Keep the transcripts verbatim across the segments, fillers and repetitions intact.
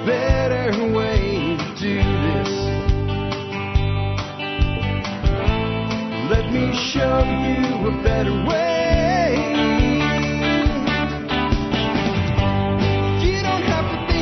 better way to do this. Let me show you a better way. You don't have to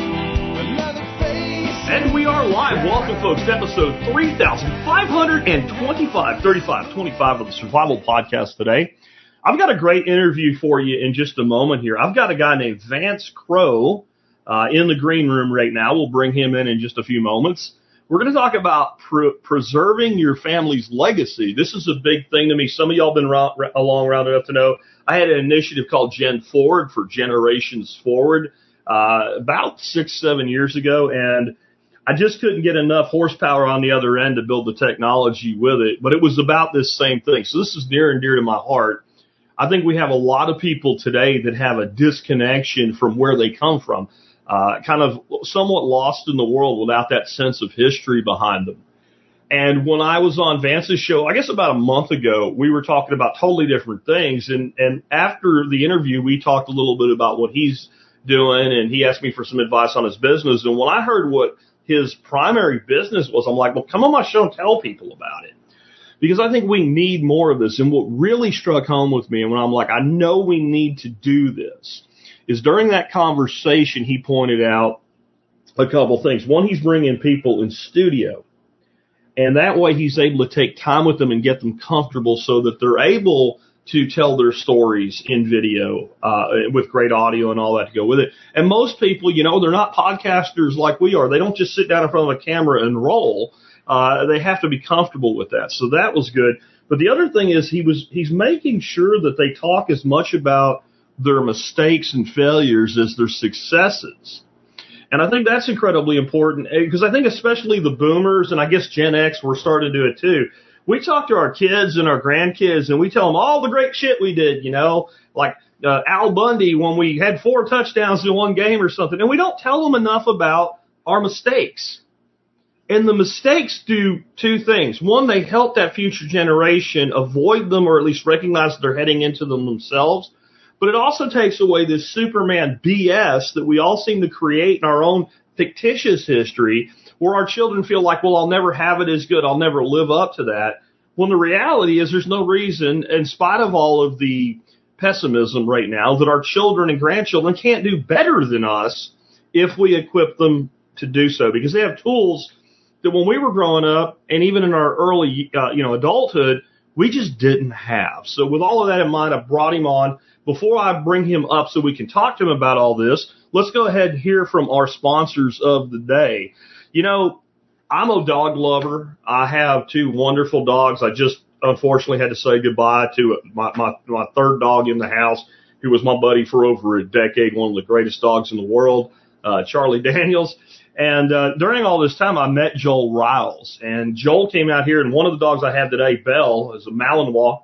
be another face. And we are live. Welcome, folks, to episode three thousand five hundred twenty-five, thirty-five, twenty-five of the Survival Podcast today. I've got a great interview for you in just a moment here. I've got a guy named Vance Crowe uh, in the green room right now. We'll bring him in in just a few moments. We're going to talk about pre- preserving your family's legacy. This is a big thing to me. Some of y'all have been ra- ra- along around enough to know I had an initiative called Gen Forward for Generations Forward uh, about six, seven years ago, and I just couldn't get enough horsepower on the other end to build the technology with it. But it was about this same thing. So this is near and dear to my heart. I think we have a lot of people today that have a disconnection from where they come from, uh, kind of somewhat lost in the world without that sense of history behind them. And when I was on Vance's show, I guess about a month ago, we were talking about totally different things. And, and after the interview, we talked a little bit about what he's doing, and he asked me for some advice on his business. And when I heard what his primary business was, I'm like, well, come on my show and tell people about it. Because I think we need more of this. And what really struck home with me, and when I'm like, I know we need to do this, is during that conversation, he pointed out a couple things. One, he's bringing people in studio. And that way he's able to take time with them and get them comfortable so that they're able to tell their stories in video uh, with great audio and all that to go with it. And most people, you know, they're not podcasters like we are. They don't just sit down in front of a camera and roll. Uh, they have to be comfortable with that. So that was good. But the other thing is he was, he's making sure that they talk as much about their mistakes and failures as their successes. And I think that's incredibly important because I think especially the boomers, and I guess Gen X, we're starting to do it too. We talk to our kids and our grandkids and we tell them all the great shit we did, you know, like uh, Al Bundy when we had four touchdowns in one game or something. And we don't tell them enough about our mistakes. And the mistakes do two things. One, they help that future generation avoid them or at least recognize that they're heading into them themselves. But it also takes away this Superman B S that we all seem to create in our own fictitious history where our children feel like, well, I'll never have it as good. I'll never live up to that. When the reality is there's no reason, in spite of all of the pessimism right now, that our children and grandchildren can't do better than us if we equip them to do so because they have tools that when we were growing up and even in our early, uh, you know, adulthood, we just didn't have. So with all of that in mind, I brought him on. Before I bring him up so we can talk to him about all this, let's go ahead and hear from our sponsors of the day. You know, I'm a dog lover. I have two wonderful dogs. I just unfortunately had to say goodbye to my, my, my third dog in the house, who was my buddy for over a decade, one of the greatest dogs in the world, uh, Charlie Daniels. And uh, during all this time, I met Joel Riles. And Joel came out here, and one of the dogs I have today, Belle, is a Malinois.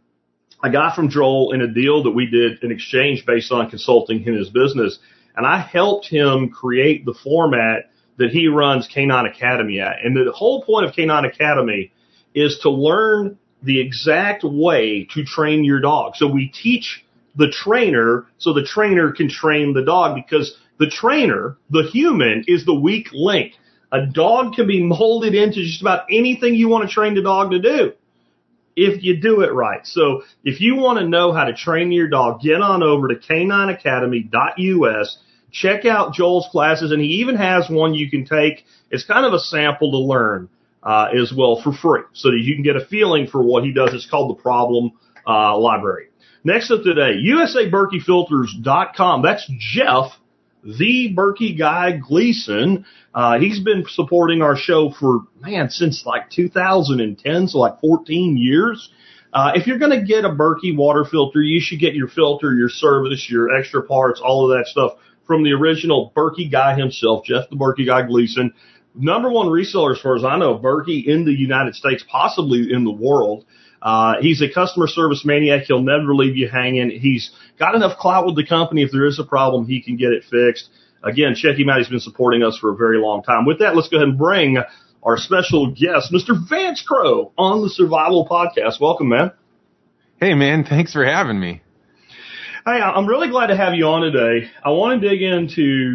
I got from Joel in a deal that we did in exchange based on consulting in his business. And I helped him create the format that he runs Canine Academy at. And the whole point of Canine Academy is to learn the exact way to train your dog. So we teach the trainer so the trainer can train the dog because the trainer, the human, is the weak link. A dog can be molded into just about anything you want to train the dog to do if you do it right. So if you want to know how to train your dog, get on over to canine academy dot U S. Check out Joel's classes, and he even has one you can take. It's kind of a sample to learn uh, as well for free so that you can get a feeling for what he does. It's called the Problem uh, Library. Next up today, U S A Berkey Filters dot com. That's Jeff, the Berkey Guy Gleason. Uh, he's been supporting our show for, man, since like two thousand ten, so like fourteen years. Uh, if you're going to get a Berkey water filter, you should get your filter, your service, your extra parts, all of that stuff from the original Berkey Guy himself, Jeff the Berkey Guy Gleason. Number one reseller, as far as I know, Berkey in the United States, possibly in the world. Uh, he's a customer service maniac. He'll never leave you hanging. He's got enough clout with the company. If there is a problem, he can get it fixed. Again, check him out. He's been supporting us for a very long time. With that, let's go ahead and bring our special guest, Mister Vance Crowe, on the Survival Podcast. Welcome, man. Hey, man. Thanks for having me. Hey, I'm really glad to have you on today. I want to dig into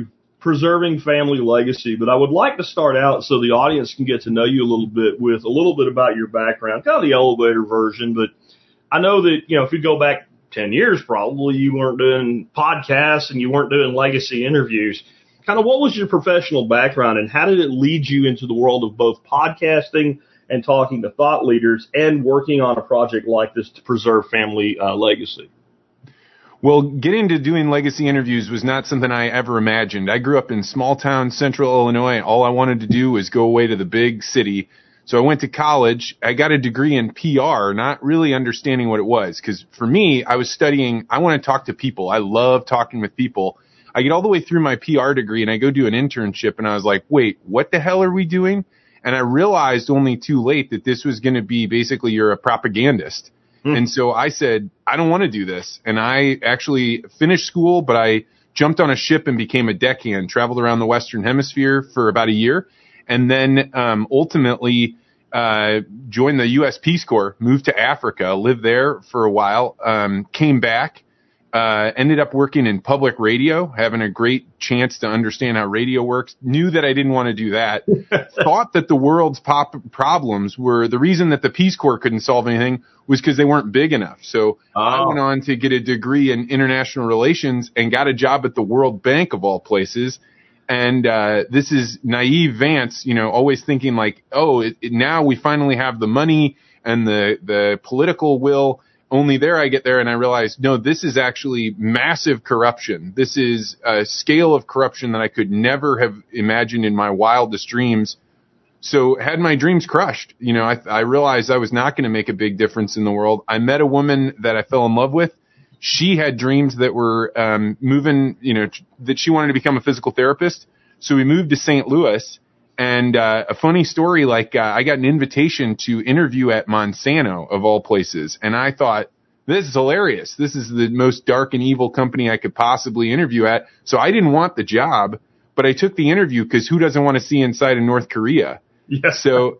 preserving family legacy, but I would like to start out so the audience can get to know you a little bit with a little bit about your background, kind of the elevator version. But I know that, you know, if you go back ten years, probably you weren't doing podcasts and you weren't doing legacy interviews. Kind of what was your professional background and how did it lead you into the world of both podcasting and talking to thought leaders and working on a project like this to preserve family uh, legacy? Well, getting to doing legacy interviews was not something I ever imagined. I grew up in small town central Illinois. All I wanted to do was go away to the big city. So I went to college. I got a degree in P R, not really understanding what it was. Because for me, I was studying, I want to talk to people. I love talking with people. I get all the way through my P R degree and I go do an internship and I was like, wait, what the hell are we doing? And I realized only too late that this was going to be basically you're a propagandist. And so I said, I don't want to do this. And I actually finished school, but I jumped on a ship and became a deckhand, traveled around the Western Hemisphere for about a year, and then um, ultimately uh, joined the U S Peace Corps, moved to Africa, lived there for a while, um, came back, uh, ended up working in public radio, having a great chance to understand how radio works, knew that I didn't want to do that, thought that the world's pop problems were the reason that the Peace Corps couldn't solve anything was because they weren't big enough. So oh. I went on to get a degree in international relations and got a job at the World Bank of all places. And uh this is naive Vance, you know, always thinking like, oh, it, it, now we finally have the money and the the political will. Only there I get there and I realize, no, this is actually massive corruption. This is a scale of corruption that I could never have imagined in my wildest dreams. So had my dreams crushed. You know, I, I realized I was not going to make a big difference in the world. I met a woman that I fell in love with. She had dreams that were um, moving, you know, that she wanted to become a physical therapist. So we moved to Saint Louis. And uh, a funny story, like uh, I got an invitation to interview at Monsanto, of all places. And I thought, this is hilarious. This is the most dark and evil company I could possibly interview at. So I didn't want the job, but I took the interview because who doesn't want to see inside of North Korea? Yes. So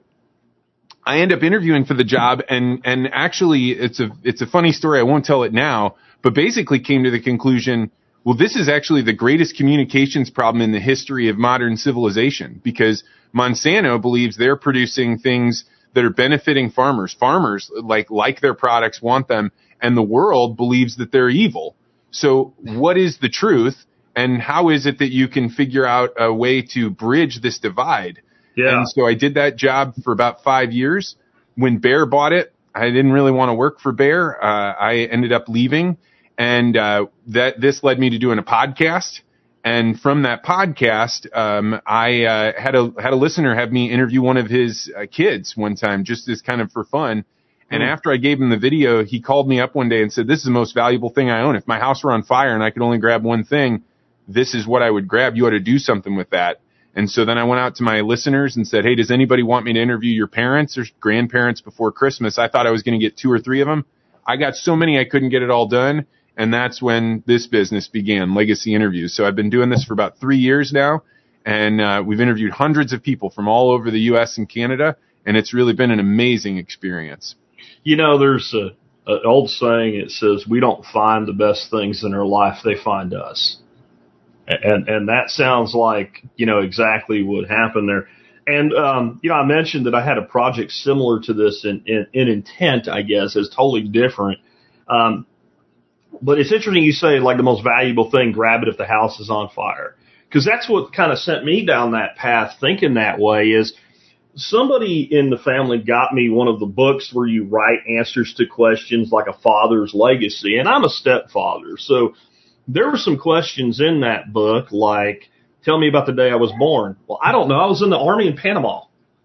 I end up interviewing for the job. And, and actually, it's a it's a funny story. I won't tell it now, but basically came to the conclusion, well, this is actually the greatest communications problem in the history of modern civilization because Monsanto believes they're producing things that are benefiting farmers. Farmers like like their products, want them, and the world believes that they're evil. So what is the truth, and how is it that you can figure out a way to bridge this divide? Yeah. And so I did that job for about five years. When Bayer bought it, I didn't really want to work for Bayer. Uh, I ended up leaving. And uh, that this led me to doing a podcast. And from that podcast, um, I uh, had a had a listener have me interview one of his uh, kids one time, just as kind of for fun. And mm. after I gave him the video, he called me up one day and said, "This is the most valuable thing I own. If my house were on fire and I could only grab one thing, this is what I would grab. You ought to do something with that." And so then I went out to my listeners and said, "Hey, does anybody want me to interview your parents or grandparents before Christmas?" I thought I was going to get two or three of them. I got so many I couldn't get it all done. And that's when this business began, Legacy Interviews. So I've been doing this for about three years now, and uh, we've interviewed hundreds of people from all over the U S and Canada, and it's really been an amazing experience. You know, there's a, an old saying, it says, we don't find the best things in our life, they find us. And and that sounds like, you know, exactly what happened there. And, um, you know, I mentioned that I had a project similar to this in, in, in intent, I guess, is totally different. Um But it's interesting you say, like, the most valuable thing, grab it if the house is on fire. Because that's what kind of sent me down that path thinking that way is somebody in the family got me one of the books where you write answers to questions like a father's legacy. And I'm a stepfather. So there were some questions in that book like, tell me about the day I was born. Well, I don't know. I was in the Army in Panama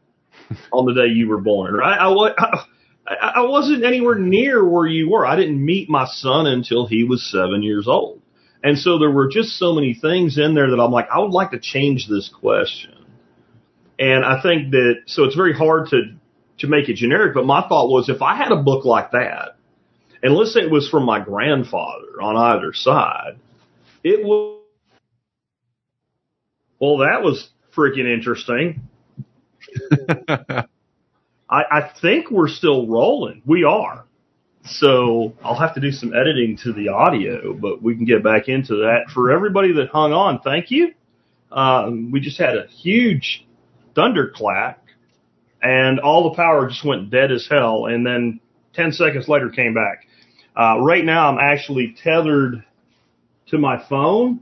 on the day you were born, right? I, I, I wasn't anywhere near where you were. I didn't meet my son until he was seven years old. And so there were just so many things in there that I'm like, I would like to change this question. And I think that, so it's very hard to, to make it generic, but my thought was if I had a book like that, and let's say it was from my grandfather on either side, it would, well, that was freaking interesting. I, I think we're still rolling. We are. So I'll have to do some editing to the audio, but we can get back into that. For everybody that hung on, thank you. uh, we just had a huge thunderclap, and all the power just went dead as hell, and then ten seconds later came back. Uh, right now, I'm actually tethered to my phone,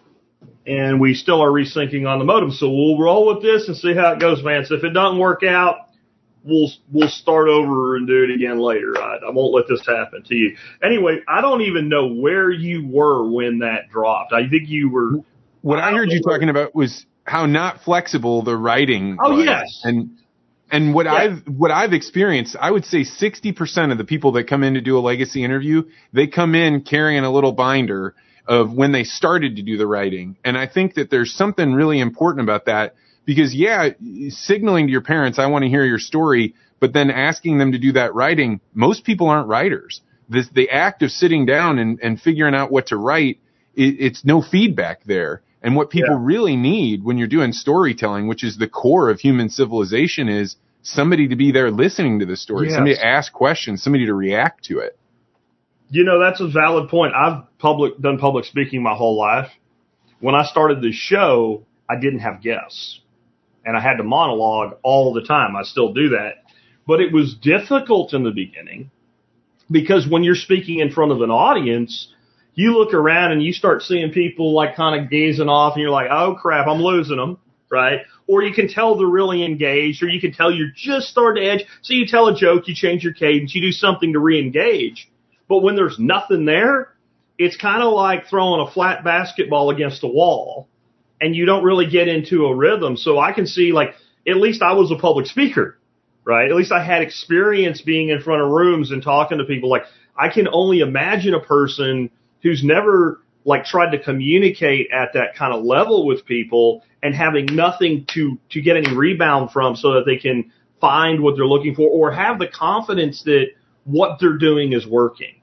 and we still are resyncing on the modem, so we'll roll with this and see how it goes, man. So if it doesn't work out, we'll we'll start over and do it again later. I, I won't let this happen to you. Anyway, I don't even know where you were when that dropped. I think you were... What I, I heard you where, talking about was how not flexible the writing oh, was. yes. And and what yeah. I've what I've experienced, I would say sixty percent of the people that come in to do a legacy interview, they come in carrying a little binder of when they started to do the writing. And I think that there's something really important about that because, yeah, signaling to your parents, I want to hear your story, but then asking them to do that writing, most people aren't writers. This, the act of sitting down and, and figuring out what to write, it, it's no feedback there. And what people yeah. really need when you're doing storytelling, which is the core of human civilization, is somebody to be there listening to the story, yes. somebody to ask questions, somebody to react to it. You know, that's a valid point. I've public done public speaking my whole life. When I started the show, I didn't have guests, and I had to monologue all the time. I still do that. But it was difficult in the beginning because when you're speaking in front of an audience, you look around and you start seeing people like kind of gazing off, and you're like, oh, crap, I'm losing them, right? Or you can tell they're really engaged, or you can tell you're just starting to edge. So you tell a joke, you change your cadence, you do something to re-engage. But when there's nothing there, it's kind of like throwing a flat basketball against a wall, and you don't really get into a rhythm. So I can see, like, at least I was a public speaker, right? At least I had experience being in front of rooms and talking to people. Like, I can only imagine a person who's never, like, tried to communicate at that kind of level with people and having nothing to, to get any rebound from so that they can find what they're looking for or have the confidence that what they're doing is working.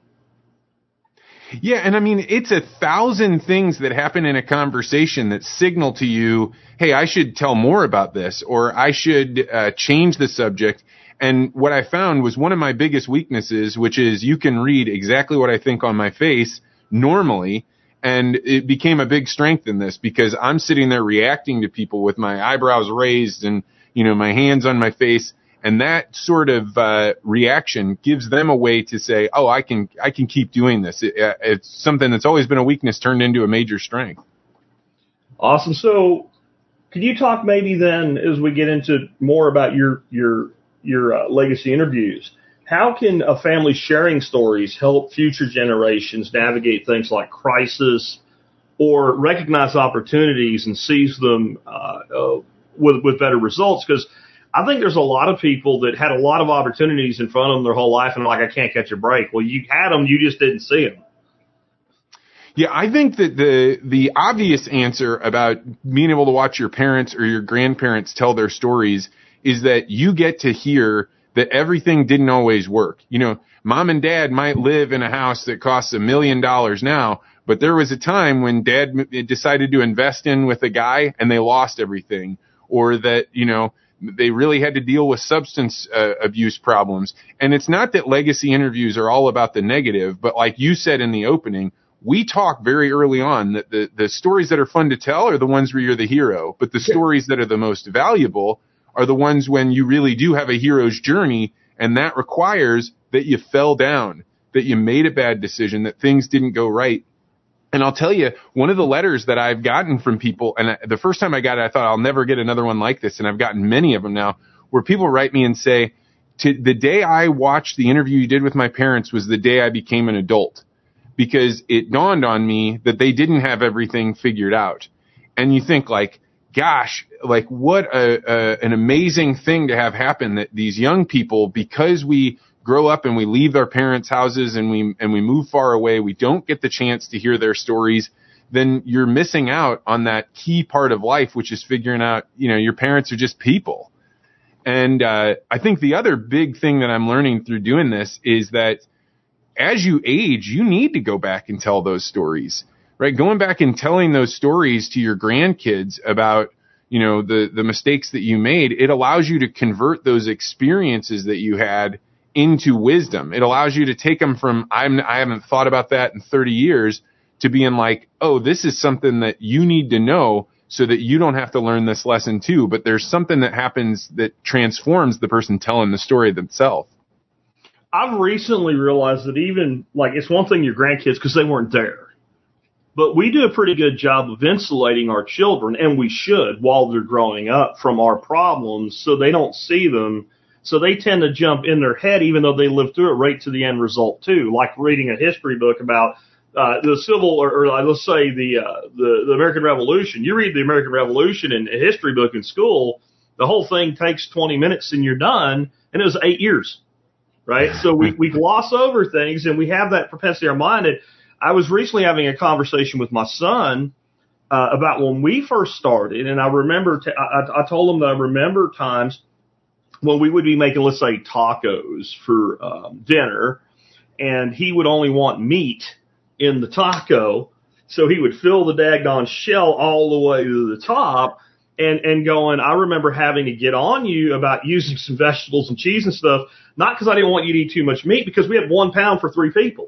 Yeah, and I mean, it's a thousand things that happen in a conversation that signal to you, hey, I should tell more about this, or I should uh, change the subject. And what I found was one of my biggest weaknesses, which is you can read exactly what I think on my face normally, and it became a big strength in this because I'm sitting there reacting to people with my eyebrows raised and, you know, my hands on my face. And that sort of uh, reaction gives them a way to say, oh, I can I can keep doing this. It, uh, it's something that's always been a weakness turned into a major strength. Awesome. So could you talk maybe then as we get into more about your your your uh, legacy interviews, how can a family sharing stories help future generations navigate things like crisis or recognize opportunities and seize them uh, uh, with, with better results? Because I think there's a lot of people that had a lot of opportunities in front of them their whole life and are like, I can't catch a break. Well, you had them, you just didn't see them. Yeah, I think that the the obvious answer about being able to watch your parents or your grandparents tell their stories is that you get to hear that everything didn't always work. You know, mom and dad might live in a house that costs a million dollars now, but there was a time when dad decided to invest in with a guy and they lost everything, or that, you know, they really had to deal with substance uh, abuse problems. And it's not that legacy interviews are all about the negative, but like you said in the opening, we talk very early on that the, the stories that are fun to tell are the ones where you're the hero, but the stories that are the most valuable are the ones when you really do have a hero's journey, and that requires that you fell down, that you made a bad decision, that things didn't go right. And I'll tell you, one of the letters that I've gotten from people, and I, the first time I got it, I thought I'll never get another one like this, and I've gotten many of them now, where people write me and say, to, the day I watched the interview you did with my parents was the day I became an adult, because it dawned on me that they didn't have everything figured out. And you think, like, gosh, like what a, a an amazing thing to have happen, that these young people, because we grow up and we leave our parents' houses and we and we move far away, we don't get the chance to hear their stories, then you're missing out on that key part of life, which is figuring out, you know, your parents are just people. And uh, I think the other big thing that I'm learning through doing this is that as you age, you need to go back and tell those stories, right? Going back and telling those stories to your grandkids about, you know, the, the mistakes that you made, it allows you to convert those experiences that you had into wisdom. It allows you to take them from, I'm, I haven't thought about that in thirty years, to being like, oh, this is something that you need to know so that you don't have to learn this lesson too. But there's something that happens that transforms the person telling the story themselves. I've recently realized that even, like, it's one thing your grandkids, because they weren't there. But we do a pretty good job of insulating our children, and we should, while they're growing up, from our problems so they don't see them. So they tend to jump in their head, even though they live through it, right to the end result, too. Like reading a history book about uh, the civil, or, or uh, let's say the, uh, the the American Revolution. You read the American Revolution in a history book in school, the whole thing takes twenty minutes and you're done, and it was eight years. Right? So we, we gloss over things, and we have that propensity in our mind. And I was recently having a conversation with my son uh, about when we first started, and I remember, t- I, I told him that I remember times when we would be making, let's say, tacos for um, dinner, and he would only want meat in the taco, so he would fill the daggone shell all the way to the top, and, and going, I remember having to get on you about using some vegetables and cheese and stuff, not because I didn't want you to eat too much meat, because we had one pound for three people.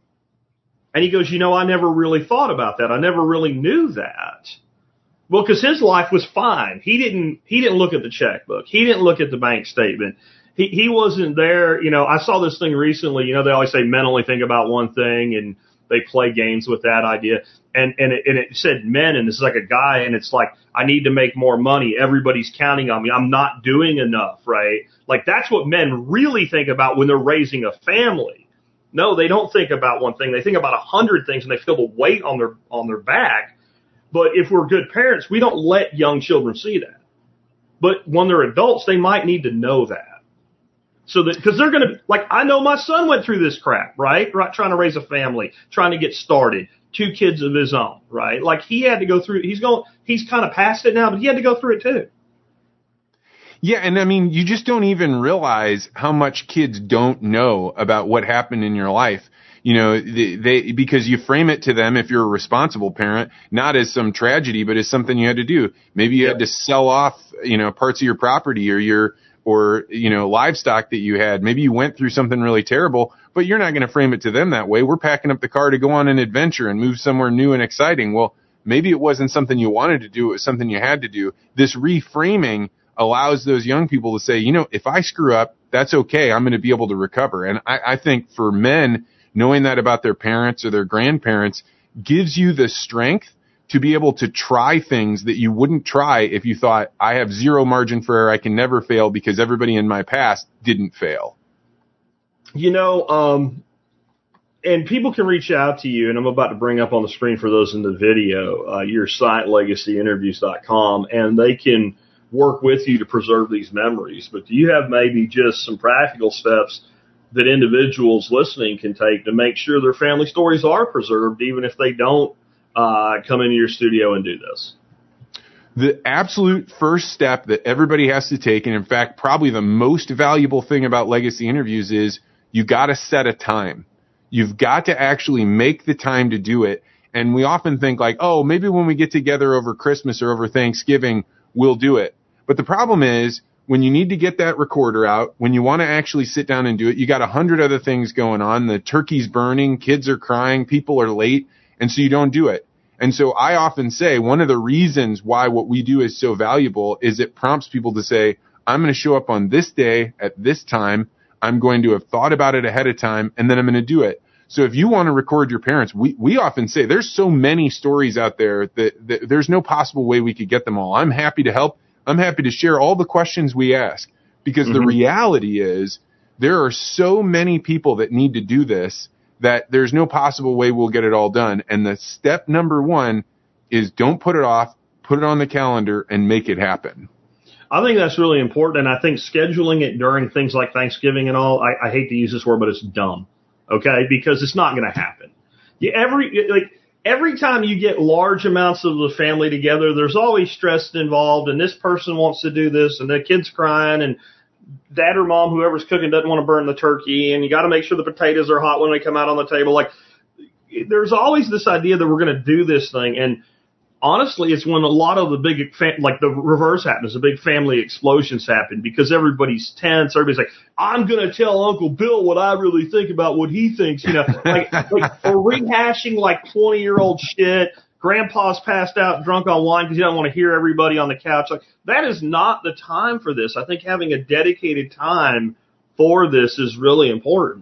And he goes, you know, I never really thought about that. I never really knew that. Well, because his life was fine. He didn't, he didn't look at the checkbook. He didn't look at the bank statement. He, he wasn't there. You know, I saw this thing recently. You know, they always say men only think about one thing, and they play games with that idea. And, and it, and it said men, and this is like a guy, and it's like, I need to make more money. Everybody's counting on me. I'm not doing enough, right? Like, that's what men really think about when they're raising a family. No, they don't think about one thing. They think about a hundred things, and they feel the weight on their, on their back. But if we're good parents, we don't let young children see that. But when they're adults, they might need to know that. So that, because they're going to, like, I know my son went through this crap, right? Right? Trying to raise a family, trying to get started, two kids of his own, right? Like, he had to go through, he's going, he's kind of past it now, but he had to go through it too. Yeah, and I mean, you just don't even realize how much kids don't know about what happened in your life. You know, they, they, because you frame it to them, if you're a responsible parent, not as some tragedy, but as something you had to do. Maybe you Yep. had to sell off, you know, parts of your property or your, or, you know, livestock that you had. Maybe you went through something really terrible, but you're not going to frame it to them that way. We're packing up the car to go on an adventure and move somewhere new and exciting. Well, maybe it wasn't something you wanted to do. It was something you had to do. This reframing allows those young people to say, you know, if I screw up, that's okay. I'm going to be able to recover. And I, I think for men, knowing that about their parents or their grandparents gives you the strength to be able to try things that you wouldn't try if you thought, I have zero margin for error, I can never fail because everybody in my past didn't fail. You know, um, and people can reach out to you, and I'm about to bring up on the screen for those in the video, uh, your site, legacy interviews dot com, and they can work with you to preserve these memories. But do you have maybe just some practical steps that individuals listening can take to make sure their family stories are preserved, even if they don't uh, come into your studio and do this? The absolute first step that everybody has to take, and in fact, probably the most valuable thing about legacy interviews, is you got to set a time. You've got to actually make the time to do it. And we often think like, oh, maybe when we get together over Christmas or over Thanksgiving, we'll do it. But the problem is, when you need to get that recorder out, when you want to actually sit down and do it, you got a hundred other things going on. The turkey's burning, kids are crying, people are late, and so you don't do it. And so I often say one of the reasons why what we do is so valuable is it prompts people to say, I'm going to show up on this day at this time. I'm going to have thought about it ahead of time, and then I'm going to do it. So if you want to record your parents, we, we often say there's so many stories out there that, that there's no possible way we could get them all. I'm happy to help. I'm happy to share all the questions we ask, because mm-hmm. the reality is there are so many people that need to do this that there's no possible way we'll get it all done. And the step number one is don't put it off, put it on the calendar and make it happen. I think that's really important. And I think scheduling it during things like Thanksgiving and all, I, I hate to use this word, but it's dumb. Okay. Because it's not going to happen. You, every, like, Every time you get large amounts of the family together, there's always stress involved, and this person wants to do this, and the kid's crying, and dad or mom, whoever's cooking, doesn't want to burn the turkey, and you got to make sure the potatoes are hot when they come out on the table. Like, there's always this idea that we're going to do this thing, and honestly, it's when a lot of the big, fam- like the reverse happens, the big family explosions happen, because everybody's tense. Everybody's like, I'm going to tell Uncle Bill what I really think about what he thinks, you know, like, like we're rehashing like twenty year old shit. grandpa's passed out drunk on wine because he doesn't want to hear everybody on the couch. Like, that is not the time for this. I think having a dedicated time for this is really important.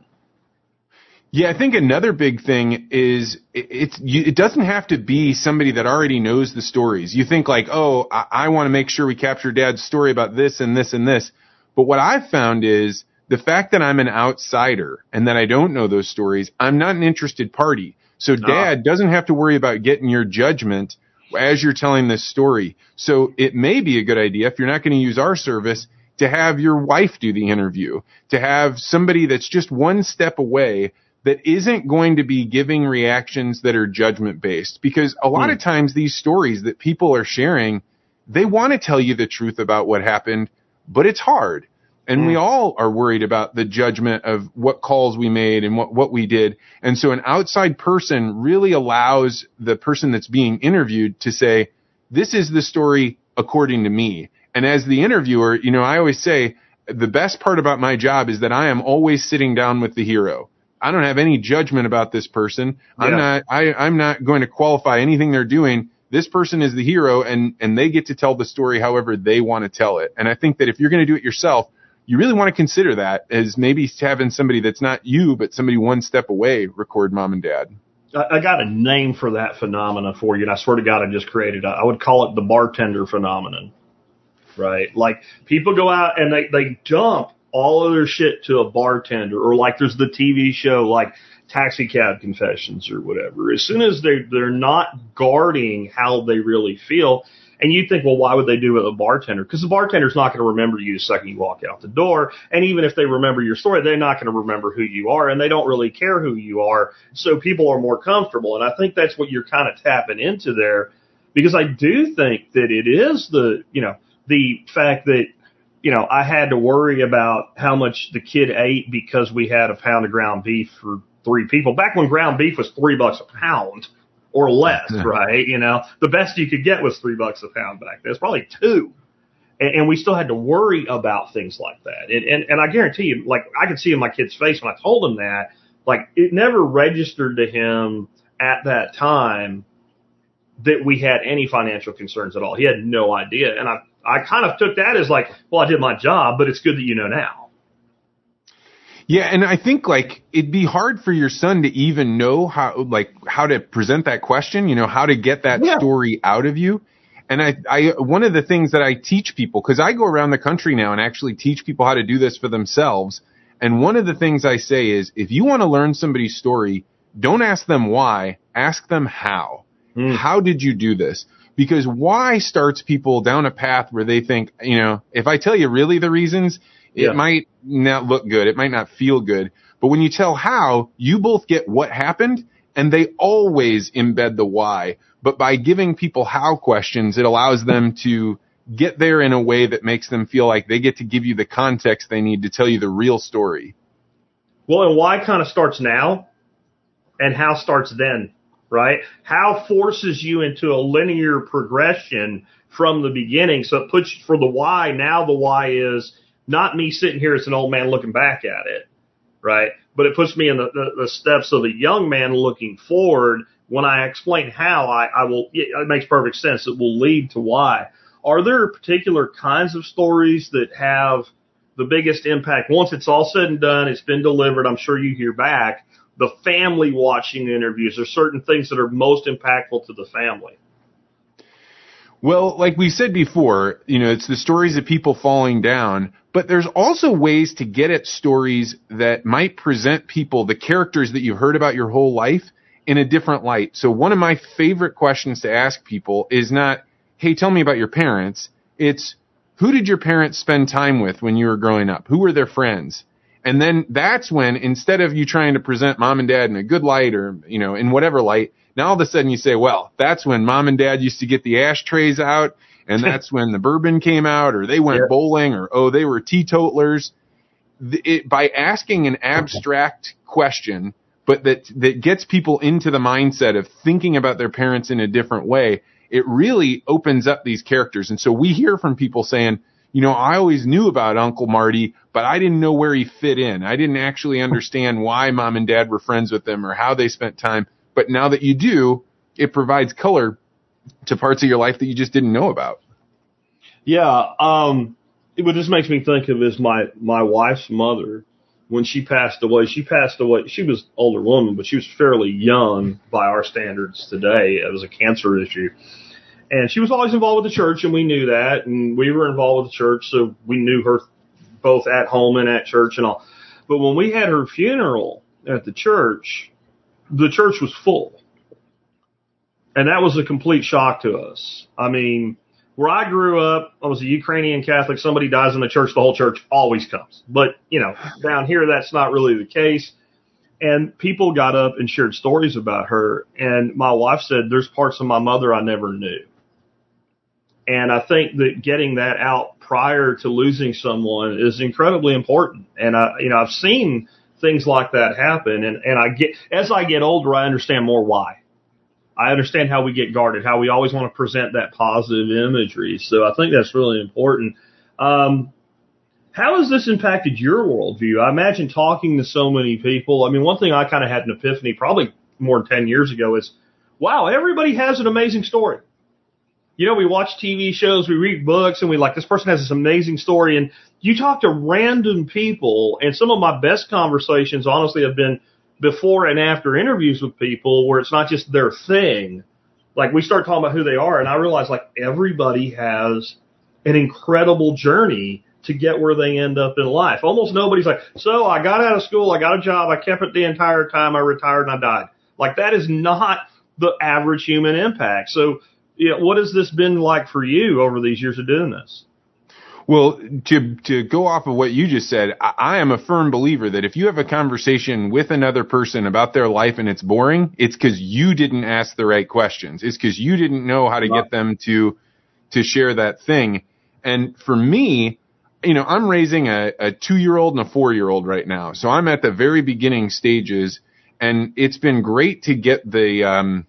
Yeah, I think another big thing is it, it's you, it doesn't have to be somebody that already knows the stories. You think like, oh, I, I want to make sure we capture Dad's story about this and this and this. But what I've found is the fact that I'm an outsider and that I don't know those stories, I'm not an interested party. So Dad doesn't have to worry about getting your judgment as you're telling this story. So it may be a good idea, if you're not going to use our service, to have your wife do the interview, to have somebody that's just one step away that isn't going to be giving reactions that are judgment-based. Because a lot hmm. of times these stories that people are sharing, they want to tell you the truth about what happened, but it's hard. And hmm. we all are worried about the judgment of what calls we made and what, what we did. And so an outside person really allows the person that's being interviewed to say, this is the story according to me. And as the interviewer, you know, I always say the best part about my job is that I am always sitting down with the hero. I don't have any judgment about this person. Yeah. I'm not, I, I'm not going to qualify anything they're doing. This person is the hero, and, and they get to tell the story however they want to tell it. And I think that if you're going to do it yourself, you really want to consider that as maybe having somebody that's not you, but somebody one step away record Mom and Dad. I, I got a name for that phenomenon for you, and I swear to God, I just created it. I would call it the bartender phenomenon, right? Like, people go out and they, they dump all of their shit to a bartender, or like there's the T V show like Taxi Cab Confessions or whatever. As soon as they they're not guarding how they really feel, and you think, well, why would they do it with a bartender? Because the bartender's not going to remember you the second you walk out the door, and even if they remember your story, they're not going to remember who you are, and they don't really care who you are. So people are more comfortable, and I think that's what you're kind of tapping into there, because I do think that it is the you know the fact that. You know, I had to worry about how much the kid ate because we had a pound of ground beef for three people. Back when ground beef was three bucks a pound or less, yeah. right? You know, the best you could get was three bucks a pound back then. It's probably two. And, and we still had to worry about things like that. And, and, and I guarantee you, like, I could see in my kid's face when I told him that, like, it never registered to him at that time that we had any financial concerns at all. He had no idea. And I, I kind of took that as like, well, I did my job, but it's good that you know now. Yeah, and I think like it'd be hard for your son to even know how like how to present that question, you know, how to get that yeah. story out of you. And I, I one of the things that I teach people, because I go around the country now and actually teach people how to do this for themselves. And one of the things I say is, if you want to learn somebody's story, don't ask them why, ask them how. Mm. How did you do this? Because why starts people down a path where they think, you know, if I tell you really the reasons, it yeah. might not look good. It might not feel good. But when you tell how, you both get what happened, and they always embed the why. But by giving people how questions, it allows them to get there in a way that makes them feel like they get to give you the context they need to tell you the real story. Well, and why kind of starts now, and how starts then. Right? How forces you into a linear progression from the beginning. So it puts for the why. Now the why is not me sitting here as an old man looking back at it. Right? But it puts me in the, the, the steps of the young man looking forward. When I explain how, I, I will, it makes perfect sense. It will lead to why. Are there particular kinds of stories that have the biggest impact? Once it's all said and done, it's been delivered, I'm sure you hear back. The family watching the interviews, there's certain things that are most impactful to the family. Well, like we said before, you know, it's the stories of people falling down, but there's also ways to get at stories that might present people, the characters that you've heard about your whole life, in a different light. So one of my favorite questions to ask people is not, hey, tell me about your parents. It's, who did your parents spend time with when you were growing up? Who were their friends? And then that's when, instead of you trying to present Mom and Dad in a good light or, you know, in whatever light, now all of a sudden you say, well, that's when Mom and Dad used to get the ashtrays out, and that's when the bourbon came out, or they went yeah. bowling, or, oh, they were teetotalers. It, by asking an abstract question, but that, that gets people into the mindset of thinking about their parents in a different way, it really opens up these characters. And so we hear from people saying, you know, I always knew about Uncle Marty, but I didn't know where he fit in. I didn't actually understand why Mom and Dad were friends with him or how they spent time. But now that you do, it provides color to parts of your life that you just didn't know about. Yeah. Um, what this makes me think of is my, my wife's mother. When she passed away, she passed away. She was an older woman, but she was fairly young by our standards today. It was a cancer issue. And she was always involved with the church, and we knew that. And we were involved with the church, so we knew her both at home and at church and all. But when we had her funeral at the church, the church was full. And that was a complete shock to us. I mean, where I grew up, I was a Ukrainian Catholic. Somebody dies in the church, the whole church always comes. But, you know, down here, that's not really the case. And people got up and shared stories about her. And my wife said, there's parts of my mother I never knew. And I think that getting that out prior to losing someone is incredibly important. And I, you know, I've seen things like that happen. And, and I get, as I get older, I understand more why. I understand how we get guarded, how we always want to present that positive imagery. So I think that's really important. Um, how has this impacted your worldview? I imagine talking to so many people. I mean, one thing I kind of had an epiphany probably more than ten years ago is, wow, everybody has an amazing story. You know, we watch T V shows, we read books, and we like, this person has this amazing story. And you talk to random people, and some of my best conversations, honestly, have been before and after interviews with people where it's not just their thing. Like, we start talking about who they are, and I realize, like, everybody has an incredible journey to get where they end up in life. Almost nobody's like, so I got out of school, I got a job, I kept it the entire time, I retired, and I died. Like, that is not the average human impact. So, you know, what has this been like for you over these years of doing this? Well, to to go off of what you just said, I, I am a firm believer that if you have a conversation with another person about their life and it's boring, it's because you didn't ask the right questions. It's because you didn't know how to get them to to share that thing. And for me, you know, I'm raising a, a two-year-old and a four-year-old right now. So I'm at the very beginning stages, and it's been great to get the um,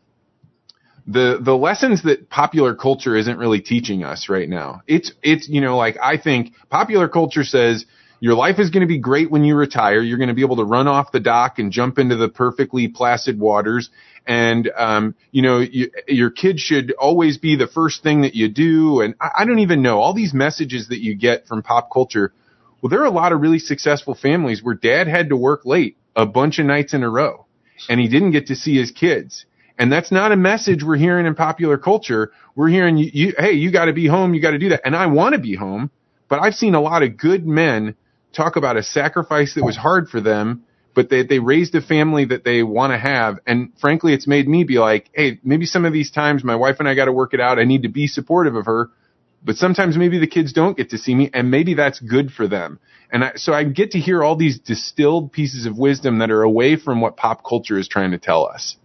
the the lessons that popular culture isn't really teaching us right now. It's, it's you know, like, I think popular culture says your life is going to be great when you retire. You're going to be able to run off the dock and jump into the perfectly placid waters. And, um, you know, you, your kids should always be the first thing that you do. And I, I don't even know all these messages that you get from pop culture. Well, there are a lot of really successful families where dad had to work late a bunch of nights in a row, and he didn't get to see his kids. And that's not a message we're hearing in popular culture. We're hearing, you, you, hey, you got to be home. You got to do that. And I want to be home, but I've seen a lot of good men talk about a sacrifice that was hard for them, but they, they raised a family that they want to have. And frankly, it's made me be like, hey, maybe some of these times my wife and I got to work it out. I need to be supportive of her, but sometimes maybe the kids don't get to see me, and maybe that's good for them. And I, so I get to hear all these distilled pieces of wisdom that are away from what pop culture is trying to tell us.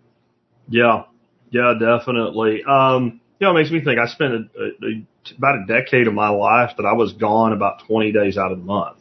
Yeah, yeah, definitely. Um, you know, it makes me think I spent a, a, about a decade of my life that I was gone about twenty days out of the month.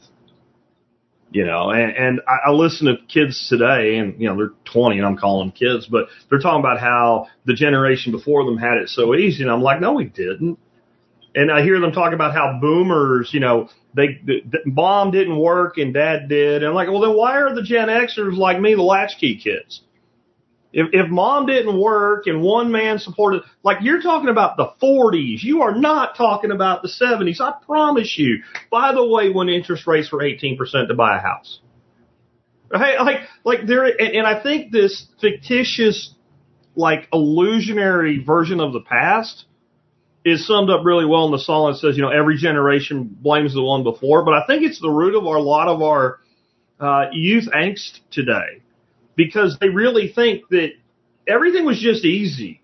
You know, and, and I, I listen to kids today, and, you know, they're twenty, and I'm calling them kids, but they're talking about how the generation before them had it so easy. And I'm like, no, we didn't. And I hear them talk about how boomers, you know, they, the, the mom didn't work and dad did. And I'm like, well, then why are the Gen Xers like me the latchkey kids? If, if mom didn't work and one man supported, like, you're talking about the forties. You are not talking about the seventies. I promise you. By the way, when interest rates were eighteen percent to buy a house. Right? Like, like there, and, and I think this fictitious, like, illusionary version of the past is summed up really well in the song that says, you know, every generation blames the one before. But I think it's the root of our, a lot of our uh, youth angst today. Because they really think that everything was just easy.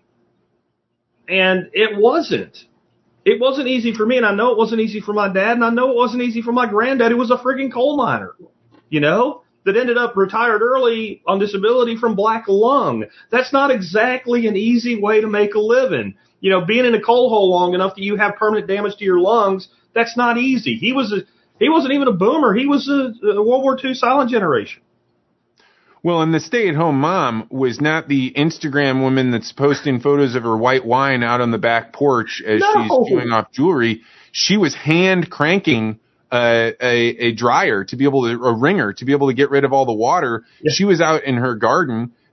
And it wasn't. It wasn't easy for me, and I know it wasn't easy for my dad, and I know it wasn't easy for my granddad, who was a friggin' coal miner, you know, that ended up retired early on disability from black lung. That's not exactly an easy way to make a living. You know, being in a coal hole long enough that you have permanent damage to your lungs, that's not easy. He was a, he wasn't even a boomer. He was a, a World War Two silent generation. Well, and the stay-at-home mom was not the Instagram woman that's posting photos of her white wine out on the back porch as No. she's showing off jewelry. She was hand cranking uh, a, a dryer to be able to, a wringer to be able to get rid of all the water. Yeah. She was out in her garden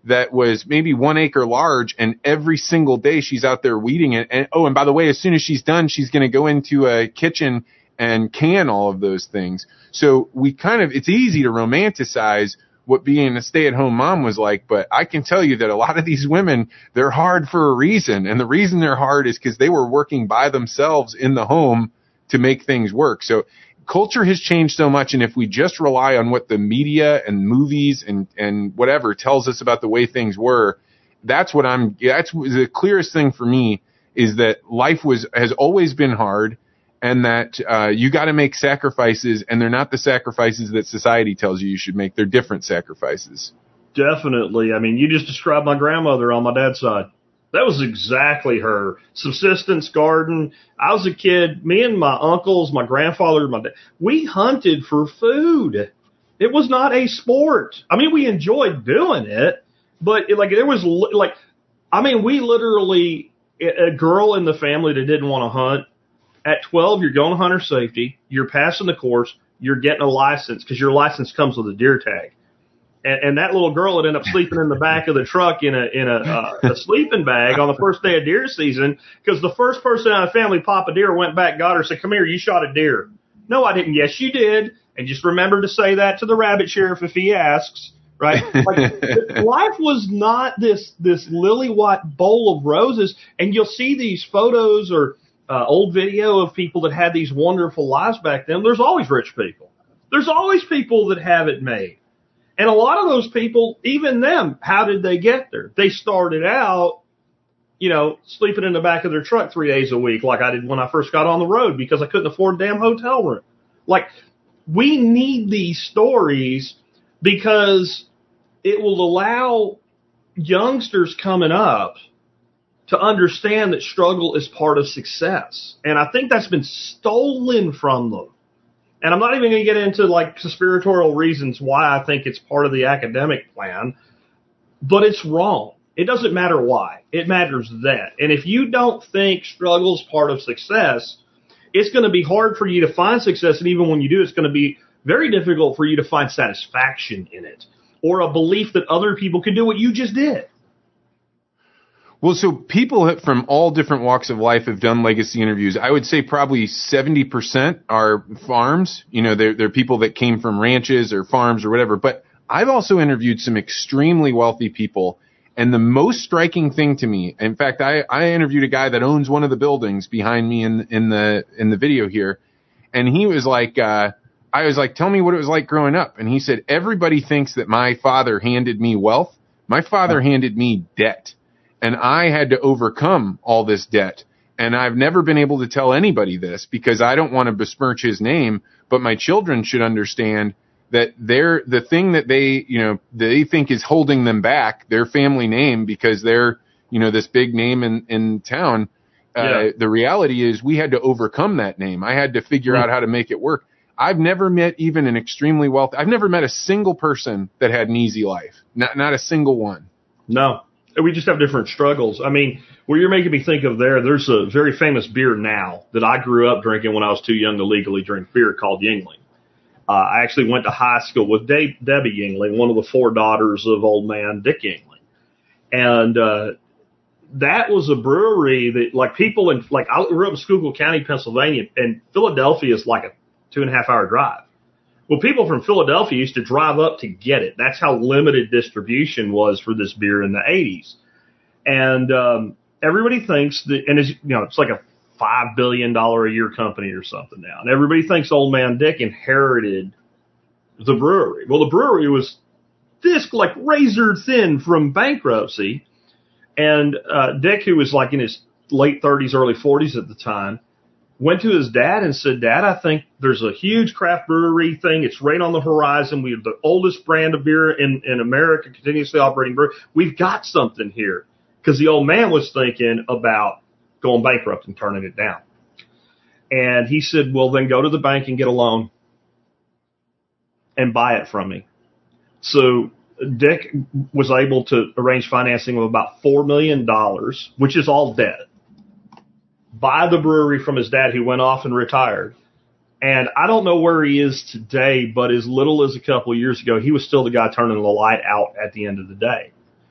that was maybe one acre large, and every single day she's out there weeding it. And oh, and by the way, as soon as she's done, she's going to go into a kitchen and can all of those things. So we kind of, it's easy to romanticize what being a stay-at-home mom was like, but I can tell you that a lot of these women, they're hard for a reason. And the reason they're hard is because they were working by themselves in the home to make things work. So culture has changed so much, and if we just rely on what the media and movies and, and whatever tells us about the way things were, that's what I'm, that's the clearest thing for me, is that life was, has always been hard, and that uh, you got to make sacrifices, and they're not the sacrifices that society tells you you should make. They're different sacrifices. Definitely. I mean, you just described my grandmother on my dad's side. That was exactly her. Subsistence garden. I was a kid. Me and my uncles, my grandfather, my dad, we hunted for food. It was not a sport. I mean, we enjoyed doing it, but it, like there was like, I mean, we literally, a girl in the family that didn't want to hunt, at twelve, you're going to hunter safety. You're passing the course. You're getting a license because your license comes with a deer tag. And, and that little girl would end up sleeping in the back of the truck in a in a, uh, a sleeping bag on the first day of deer season, because the first person in the family, Papa Deer, went back, got her, said, "Come here, you shot a deer." No, I didn't. Yes, you did. And just remember to say that to the rabbit sheriff if he asks, right? Like, life was not this this lily white bowl of roses. And you'll see these photos or uh, old video of people that had these wonderful lives back then. There's always rich people. There's always people that have it made. And a lot of those people, even them, how did they get there? They started out, you know, sleeping in the back of their truck three days a week, like I did when I first got on the road, because I couldn't afford a damn hotel room. Like, we need these stories because it will allow youngsters coming up to understand that struggle is part of success. And I think that's been stolen from them. And I'm not even going to get into like conspiratorial reasons why I think it's part of the academic plan, but it's wrong. It doesn't matter why. It matters that. And if you don't think struggle is part of success, it's going to be hard for you to find success. And even when you do, it's going to be very difficult for you to find satisfaction in it or a belief that other people can do what you just did. Well, so people from all different walks of life have done legacy interviews. I would say probably seventy percent are farms. You know, they're, they're people that came from ranches or farms or whatever. But I've also interviewed some extremely wealthy people. And the most striking thing to me, in fact, I, I interviewed a guy that owns one of the buildings behind me in, in the, in the video here. And he was like, uh, I was like, tell me what it was like growing up. And he said, everybody thinks that my father handed me wealth. My father handed me debt. And I had to overcome all this debt. And I've never been able to tell anybody this because I don't want to besmirch his name, but my children should understand that they're the thing that they, you know, they think is holding them back, their family name, because they're, you know, this big name in, in town. Uh, yeah. The reality is we had to overcome that name. I had to figure mm-hmm. out how to make it work. I've never met even an extremely wealthy, I've never met a single person that had an easy life. Not, not a single one. No. We just have different struggles. I mean, what you're making me think of there, there's a very famous beer now that I grew up drinking when I was too young to legally drink beer called Yuengling. Uh, I actually went to high school with Dave, Debbie Yuengling, one of the four daughters of old man Dick Yuengling. And uh, that was a brewery that, like, people in, like, I grew up in Schuylkill County, Pennsylvania, and Philadelphia is like a two and a half hour drive. Well, people from Philadelphia used to drive up to get it. That's how limited distribution was for this beer in the eighties. And um, everybody thinks that, and it's, you know, it's like a five billion dollars a year company or something now. And everybody thinks old man Dick inherited the brewery. Well, the brewery was this like razor thin from bankruptcy. And uh, Dick, who was like in his late thirties, early forties at the time, went to his dad and said, "Dad, I think there's a huge craft brewery thing. It's right on the horizon. We're the oldest brand of beer in, in America, continuously operating brewery. We've got something here." Because the old man was thinking about going bankrupt and turning it down. And he said, "Well, then go to the bank and get a loan and buy it from me." So Dick was able to arrange financing of about four million dollars, which is all debt, buy the brewery from his dad, who went off and retired. And I don't know where he is today, but as little as a couple of years ago, he was still the guy turning the light out at the end of the day.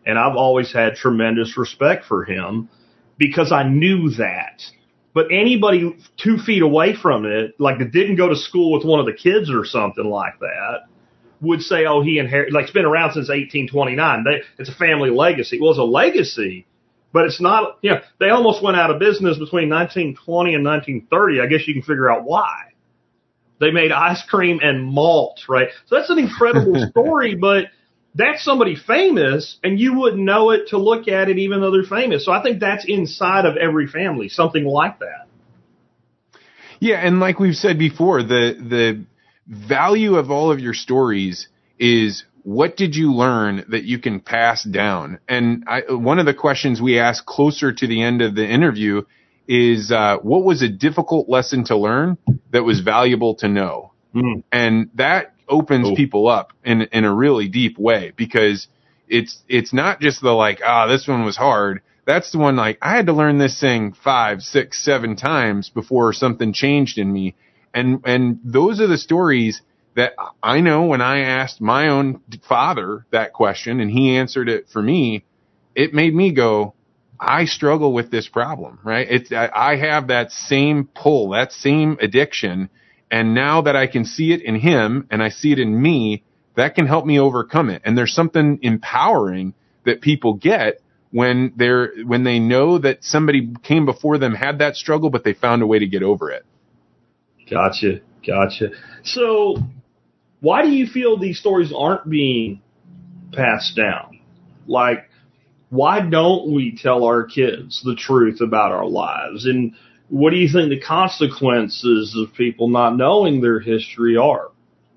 And I've always had tremendous respect for him because I knew that. But anybody two feet away from it, like that didn't go to school with one of the kids or something like that, would say, oh, he inherited, like it's been around since eighteen twenty-nine. They, it's a family legacy. Well, it's a legacy, but it's not, you know, they almost went out of business between nineteen twenty and nineteen thirty. I guess you can figure out why. They made ice cream and malt, right? So that's an incredible story, but that's somebody famous, and you wouldn't know it to look at it even though they're famous. So I think that's inside of every family, something like that. Yeah, and like we've said before, the the value of all of your stories is what did you learn that you can pass down? And I, one of the questions we asked closer to the end of the interview is, uh, what was a difficult lesson to learn that was valuable to know? Mm. And that opens oh. people up in in a really deep way, because it's it's not just the like, ah, oh, this one was hard. That's the one like, I had to learn this thing five, six, seven times before something changed in me. And and those are the stories that I know when I asked my own father that question and he answered it for me, it made me go, I struggle with this problem, right? It's, I, I have that same pull, that same addiction. And now that I can see it in him and I see it in me, that can help me overcome it. And there's something empowering that people get when they're, when they know that somebody came before them, had that struggle, but they found a way to get over it. Gotcha. Gotcha. So why do you feel these stories aren't being passed down? Like, why don't we tell our kids the truth about our lives? And what do you think the consequences of people not knowing their history are?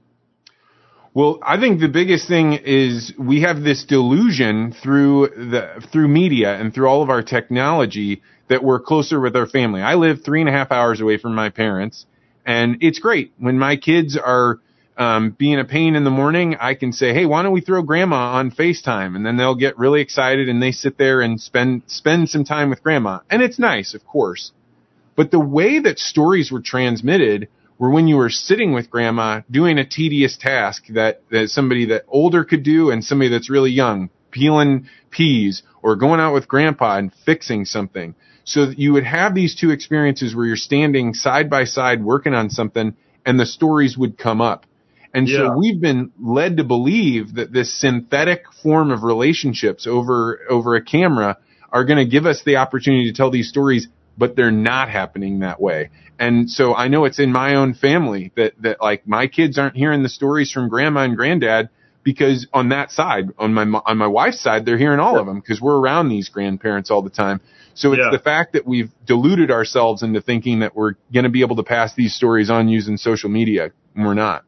Well, I think the biggest thing is we have this delusion through the through media and through all of our technology that we're closer with our family. I live three and a half hours away from my parents, and it's great. When my kids are um, being a pain in the morning, I can say, hey, why don't we throw grandma on FaceTime? And then they'll get really excited and they sit there and spend spend some time with grandma. And it's nice, of course. But the way that stories were transmitted were when you were sitting with grandma doing a tedious task that, that somebody that older could do and somebody that's really young, peeling peas or going out with grandpa and fixing something. So that you would have these two experiences where you're standing side by side working on something and the stories would come up. And yeah. so we've been led to believe that this synthetic form of relationships over, over a camera are going to give us the opportunity to tell these stories, but they're not happening that way. And so I know it's in my own family that, that like my kids aren't hearing the stories from grandma and granddad because on that side, on my, on my wife's side, they're hearing all yeah. of them because we're around these grandparents all the time. So it's yeah. the fact that we've deluded ourselves into thinking that we're going to be able to pass these stories on using social media, and we're not.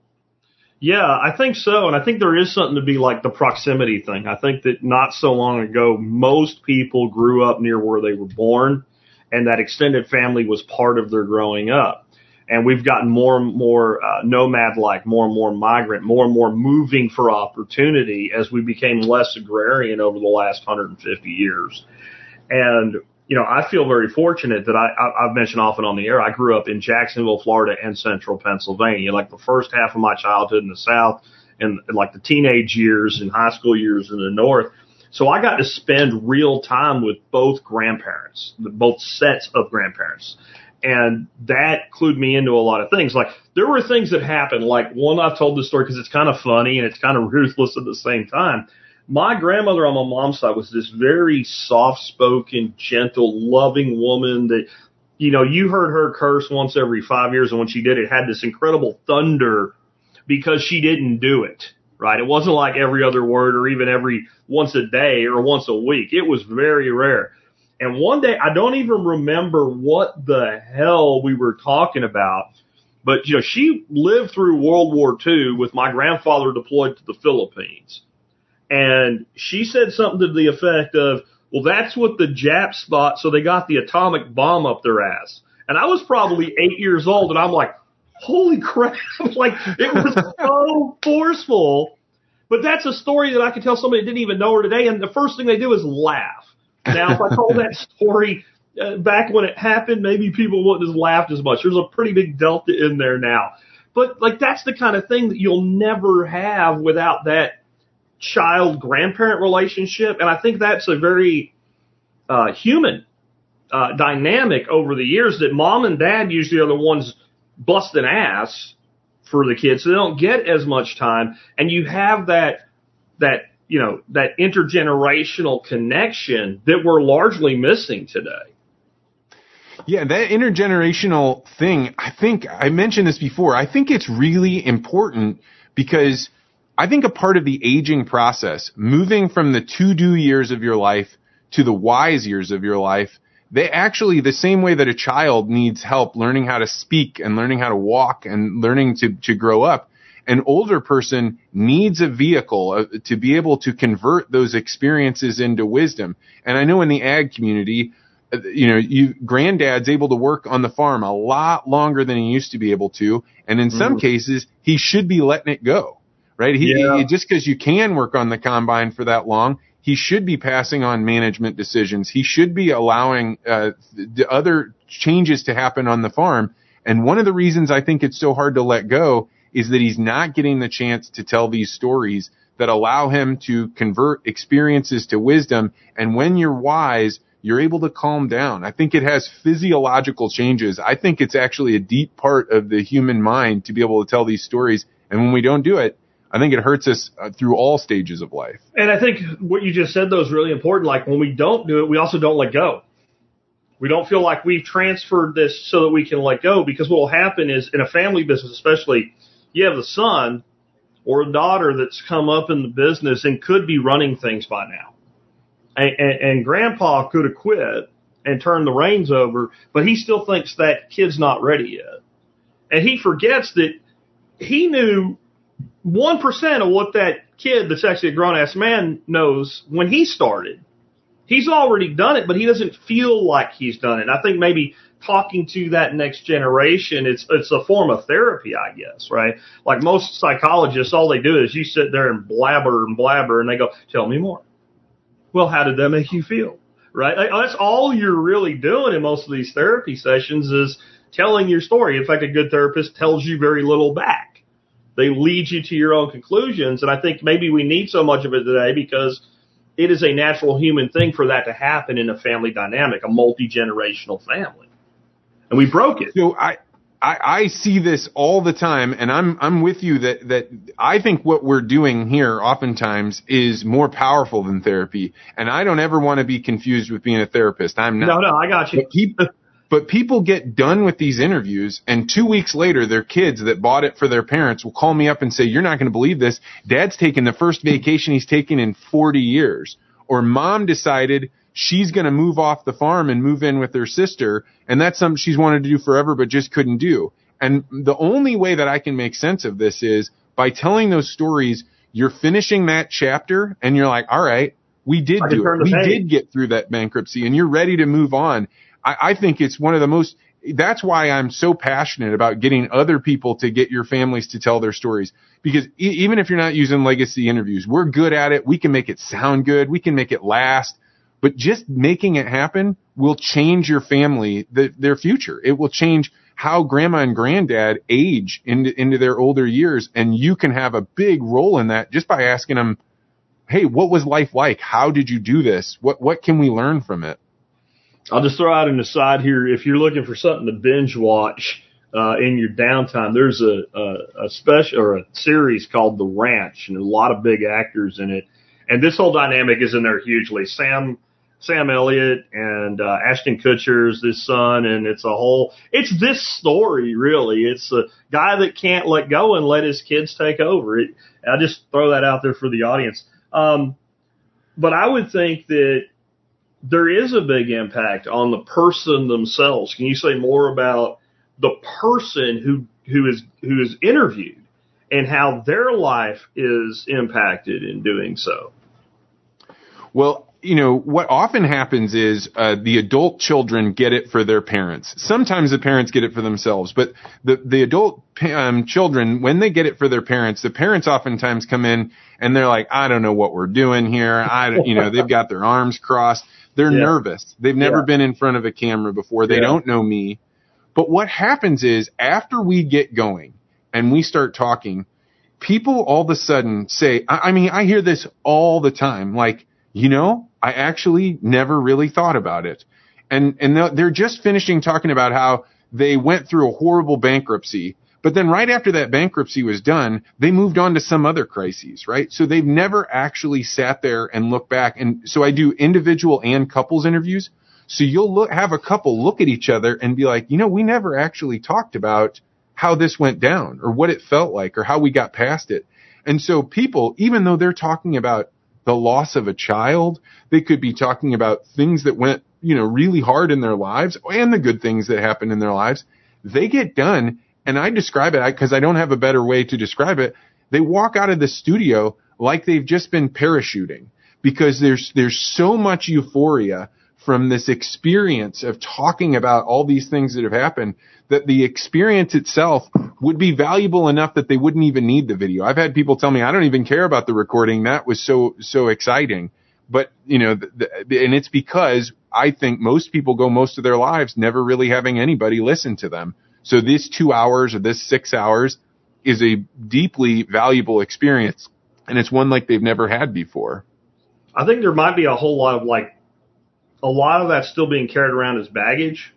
Yeah, I think so. And I think there is something to be like the proximity thing. I think that not so long ago, most people grew up near where they were born, and that extended family was part of their growing up. And we've gotten more and more uh, nomad-like, more and more migrant, more and more moving for opportunity as we became less agrarian over the last one hundred fifty years. And, you know, I feel very fortunate that I, I, I've mentioned often on the air, I grew up in Jacksonville, Florida, and central Pennsylvania. Like the first half of my childhood in the South and, and like the teenage years and high school years in the North. So I got to spend real time with both grandparents, both sets of grandparents. And that clued me into a lot of things. Like there were things that happened, like one, I've told this story because it's kind of funny and it's kind of ruthless at the same time. My grandmother on my mom's side was this very soft-spoken, gentle, loving woman that, you know, you heard her curse once every five years, and when she did, it had this incredible thunder because she didn't do it, right? It wasn't like every other word or even every once a day or once a week. It was very rare. And one day, I don't even remember what the hell we were talking about, but, you know, she lived through World War Two with my grandfather deployed to the Philippines. And she said something to the effect of, well, that's what the Japs thought, so they got the atomic bomb up their ass. And I was probably eight years old, and I'm like, holy crap. Like, it was so forceful. But that's a story that I could tell somebody that didn't even know her today, and the first thing they do is laugh. Now, if I told that story uh, back when it happened, maybe people wouldn't have laughed as much. There's a pretty big delta in there now. But, like, that's the kind of thing that you'll never have without that child-grandparent relationship, and I think that's a very uh, human uh, dynamic over the years, that mom and dad usually are the ones busting ass for the kids, so they don't get as much time, and you have that that you know that intergenerational connection that we're largely missing today. Yeah, that intergenerational thing, I think I mentioned this before. I think it's really important because I think a part of the aging process, moving from the to-do years of your life to the wise years of your life, they actually, the same way that a child needs help learning how to speak and learning how to walk and learning to, to grow up, an older person needs a vehicle to be able to convert those experiences into wisdom. And I know in the ag community, you know, you, granddad's able to work on the farm a lot longer than he used to be able to. And in some mm. cases, he should be letting it go, right? He, yeah. he just because you can work on the combine for that long, he should be passing on management decisions. He should be allowing uh, the other changes to happen on the farm. And one of the reasons I think it's so hard to let go is that he's not getting the chance to tell these stories that allow him to convert experiences to wisdom. And when you're wise, you're able to calm down. I think it has physiological changes. I think it's actually a deep part of the human mind to be able to tell these stories. And when we don't do it, I think it hurts us uh, through all stages of life. And I think what you just said, though, is really important. Like, when we don't do it, we also don't let go. We don't feel like we've transferred this so that we can let go, because what will happen is, in a family business especially, you have a son or a daughter that's come up in the business and could be running things by now. And, and, and grandpa could have quit and turned the reins over, but he still thinks that kid's not ready yet. And he forgets that he knew one percent of what that kid that's actually a grown-ass man knows when he started. He's already done it, but he doesn't feel like he's done it. And I think maybe talking to that next generation, it's it's a form of therapy, I guess, right? Like most psychologists, all they do is you sit there and blabber and blabber, and they go, tell me more. Well, how did that make you feel? Right? That's all you're really doing in most of these therapy sessions, is telling your story. In fact, a good therapist tells you very little back. They lead you to your own conclusions. And I think maybe we need so much of it today because it is a natural human thing for that to happen in a family dynamic, a multi-generational family. And we broke it. So I, I, I see this all the time, and I'm I'm with you that, that I think what we're doing here oftentimes is more powerful than therapy. And I don't ever want to be confused with being a therapist. I'm not. No, no, I got you. But people, but people get done with these interviews, and two weeks later, their kids that bought it for their parents will call me up and say, you're not going to believe this. Dad's taking the first vacation he's taken in forty years. Or mom decided she's going to move off the farm and move in with her sister, and that's something she's wanted to do forever but just couldn't do. And the only way that I can make sense of this is by telling those stories. You're finishing that chapter, and you're like, all right, we did do it. We did get through that bankruptcy, and you're ready to move on. I, I think it's one of the most – that's why I'm so passionate about getting other people to get your families to tell their stories. Because e- even if you're not using legacy interviews, we're good at it. We can make it sound good. We can make it last. But just making it happen will change your family, the, their future. It will change how grandma and granddad age into, into their older years. And you can have a big role in that just by asking them, hey, what was life like? How did you do this? What what can we learn from it? I'll just throw out an aside here. If you're looking for something to binge watch uh, in your downtime, there's a, a, a special or a series called The Ranch, and a lot of big actors in it. And this whole dynamic is in there hugely. Sam Sam Elliott and uh, Ashton Kutcher's his son, and it's a whole. It's this story really. It's a guy that can't let go and let his kids take over. It, I'll just throw that out there for the audience. Um, but I would think that there is a big impact on the person themselves. Can you say more about the person who who is who is interviewed and how their life is impacted in doing so? Well, you know, what often happens is uh, the adult children get it for their parents. Sometimes the parents get it for themselves, but the, the adult um, children, when they get it for their parents, the parents oftentimes come in and they're like, I don't know what we're doing here. I, you know, they've got their arms crossed. They're yeah. nervous. They've never yeah. been in front of a camera before. They yeah. don't know me. But what happens is after we get going and we start talking, people all of a sudden say, I, I mean, I hear this all the time, like, you know, I actually never really thought about it. And, and they're just finishing talking about how they went through a horrible bankruptcy, but then right after that bankruptcy was done, they moved on to some other crises, right? So they've never actually sat there and looked back. And so I do individual and couples interviews. So you'll look, have a couple look at each other and be like, you know, we never actually talked about how this went down or what it felt like or how we got past it. And so people, even though they're talking about the loss of a child, they could be talking about things that went, you know, really hard in their lives and the good things that happened in their lives. They get done. And I describe it because I don't have a better way to describe it. They walk out of the studio like they've just been parachuting because there's, there's so much euphoria from this experience of talking about all these things that have happened that the experience itself would be valuable enough that they wouldn't even need the video. I've had people tell me, I don't even care about the recording. That was so, so exciting. But, you know, the, the, and it's because I think most people go most of their lives never really having anybody listen to them. So this two hours or this six hours is a deeply valuable experience, and it's one like they've never had before. I think there might be a whole lot of like, a lot of that still being carried around as baggage,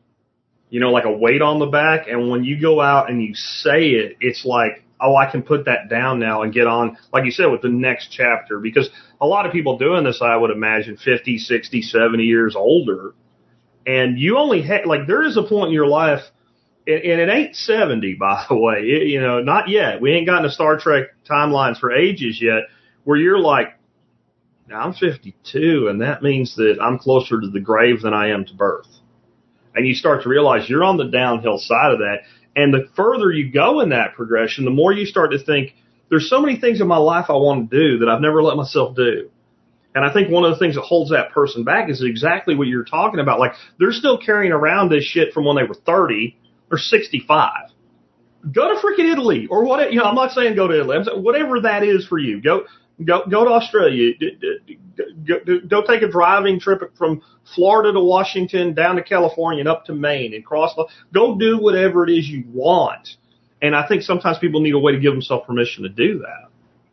you know, like a weight on the back. And when you go out and you say it, it's like, oh, I can put that down now and get on, like you said, with the next chapter. Because a lot of people doing this, I would imagine, fifty, sixty, seventy years older. And you only had, like, there is a point in your life, and it ain't seventy, by the way, it, you know, not yet. We ain't gotten to Star Trek timelines for ages yet, where you're like, now I'm fifty-two, and that means that I'm closer to the grave than I am to birth. And you start to realize you're on the downhill side of that. And the further you go in that progression, the more you start to think, there's so many things in my life I want to do that I've never let myself do. And I think one of the things that holds that person back is exactly what you're talking about. Like, they're still carrying around this shit from when they were thirty or sixty-five. Go to freaking Italy or what, you know, I'm not saying go to Italy. I'm saying whatever that is for you. Go, go, go to Australia. Go, go take a driving trip from Florida to Washington, down to California and up to Maine and cross. Go do whatever it is you want. And I think sometimes people need a way to give themselves permission to do that.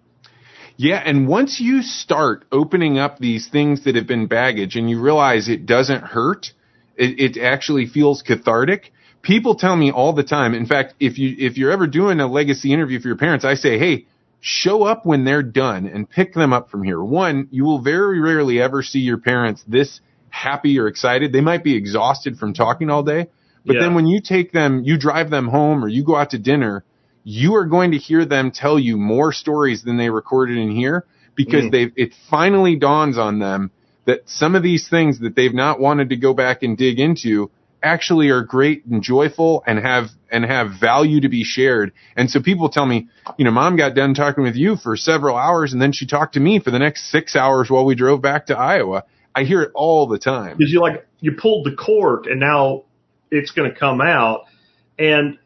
Yeah, and once you start opening up these things that have been baggage and you realize it doesn't hurt, it, it actually feels cathartic. People tell me all the time. In fact, if you if you're ever doing a legacy interview for your parents, I say, hey, show up when they're done and pick them up from here. One, you will very rarely ever see your parents this happy or excited. They might be exhausted from talking all day. But yeah. Then when you take them, you drive them home or you go out to dinner, you are going to hear them tell you more stories than they recorded in here because mm. they it finally dawns on them that some of these things that they've not wanted to go back and dig into actually are great and joyful and have and have value to be shared. And so people tell me, you know, Mom got done talking with you for several hours and then she talked to me for the next six hours while we drove back to Iowa. I hear it all the time. Because you like you pulled the cork and now it's going to come out. And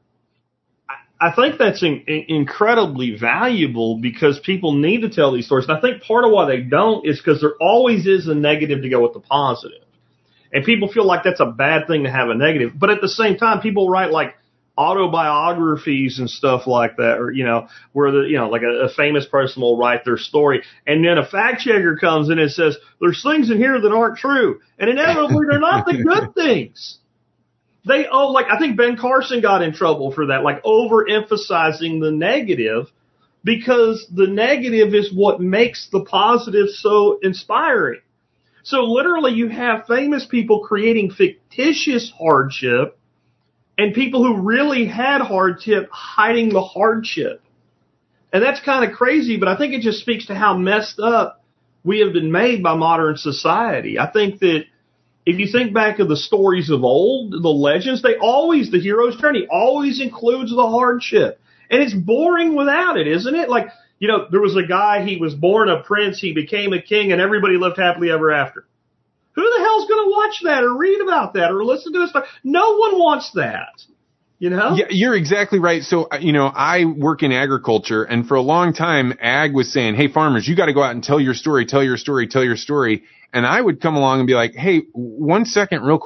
I think that's in, in, incredibly valuable because people need to tell these stories. And I think part of why they don't is because there always is a negative to go with the positive. And people feel like that's a bad thing to have a negative. But at the same time, people write like autobiographies and stuff like that, or, you know, where the, you know, like a, a famous person will write their story. And then a fact checker comes in and says, there's things in here that aren't true. And inevitably, they're not the good things. They, oh, like, I think Ben Carson got in trouble for that, like overemphasizing the negative, because the negative is what makes the positive so inspiring. So literally you have famous people creating fictitious hardship and people who really had hardship hiding the hardship. And that's kind of crazy, but I think it just speaks to how messed up we have been made by modern society. I think that if you think back of the stories of old, the legends, they always, the hero's journey always includes the hardship. And it's boring without it, isn't it? Like, you know, there was a guy, he was born a prince, he became a king, and everybody lived happily ever after. Who the hell's going to watch that or read about that or listen to this? No one wants that. You know? Yeah, you're exactly right. So, you know, I work in agriculture, and for a long time, ag was saying, hey, farmers, you got to go out and tell your story, tell your story, tell your story. And I would come along and be like, hey, one second, real quick.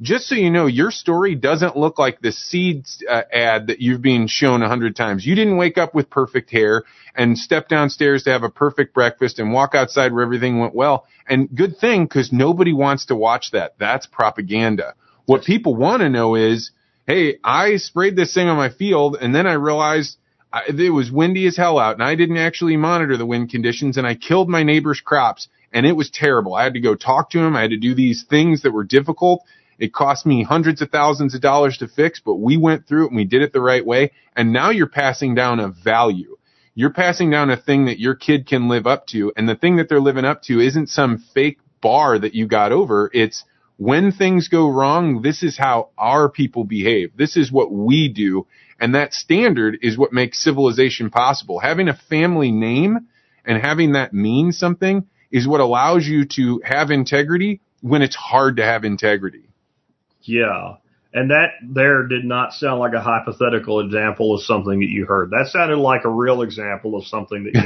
just so you know, your story doesn't look like the Seeds uh, ad that you've been shown a hundred times. You didn't wake up with perfect hair and step downstairs to have a perfect breakfast and walk outside where everything went well. And good thing, because nobody wants to watch that. That's propaganda. What people want to know is, hey, I sprayed this thing on my field, and then I realized I, it was windy as hell out, and I didn't actually monitor the wind conditions, and I killed my neighbor's crops, and it was terrible. I had to go talk to him. I had to do these things that were difficult. It cost me hundreds of thousands of dollars to fix, but we went through it, and we did it the right way, and now you're passing down a value. You're passing down a thing that your kid can live up to, and the thing that they're living up to isn't some fake bar that you got over. It's when things go wrong, this is how our people behave. This is what we do. And that standard is what makes civilization possible. Having a family name and having that mean something is what allows you to have integrity when it's hard to have integrity. Yeah. And that there did not sound like a hypothetical example of something that you heard. That sounded like a real example of something that you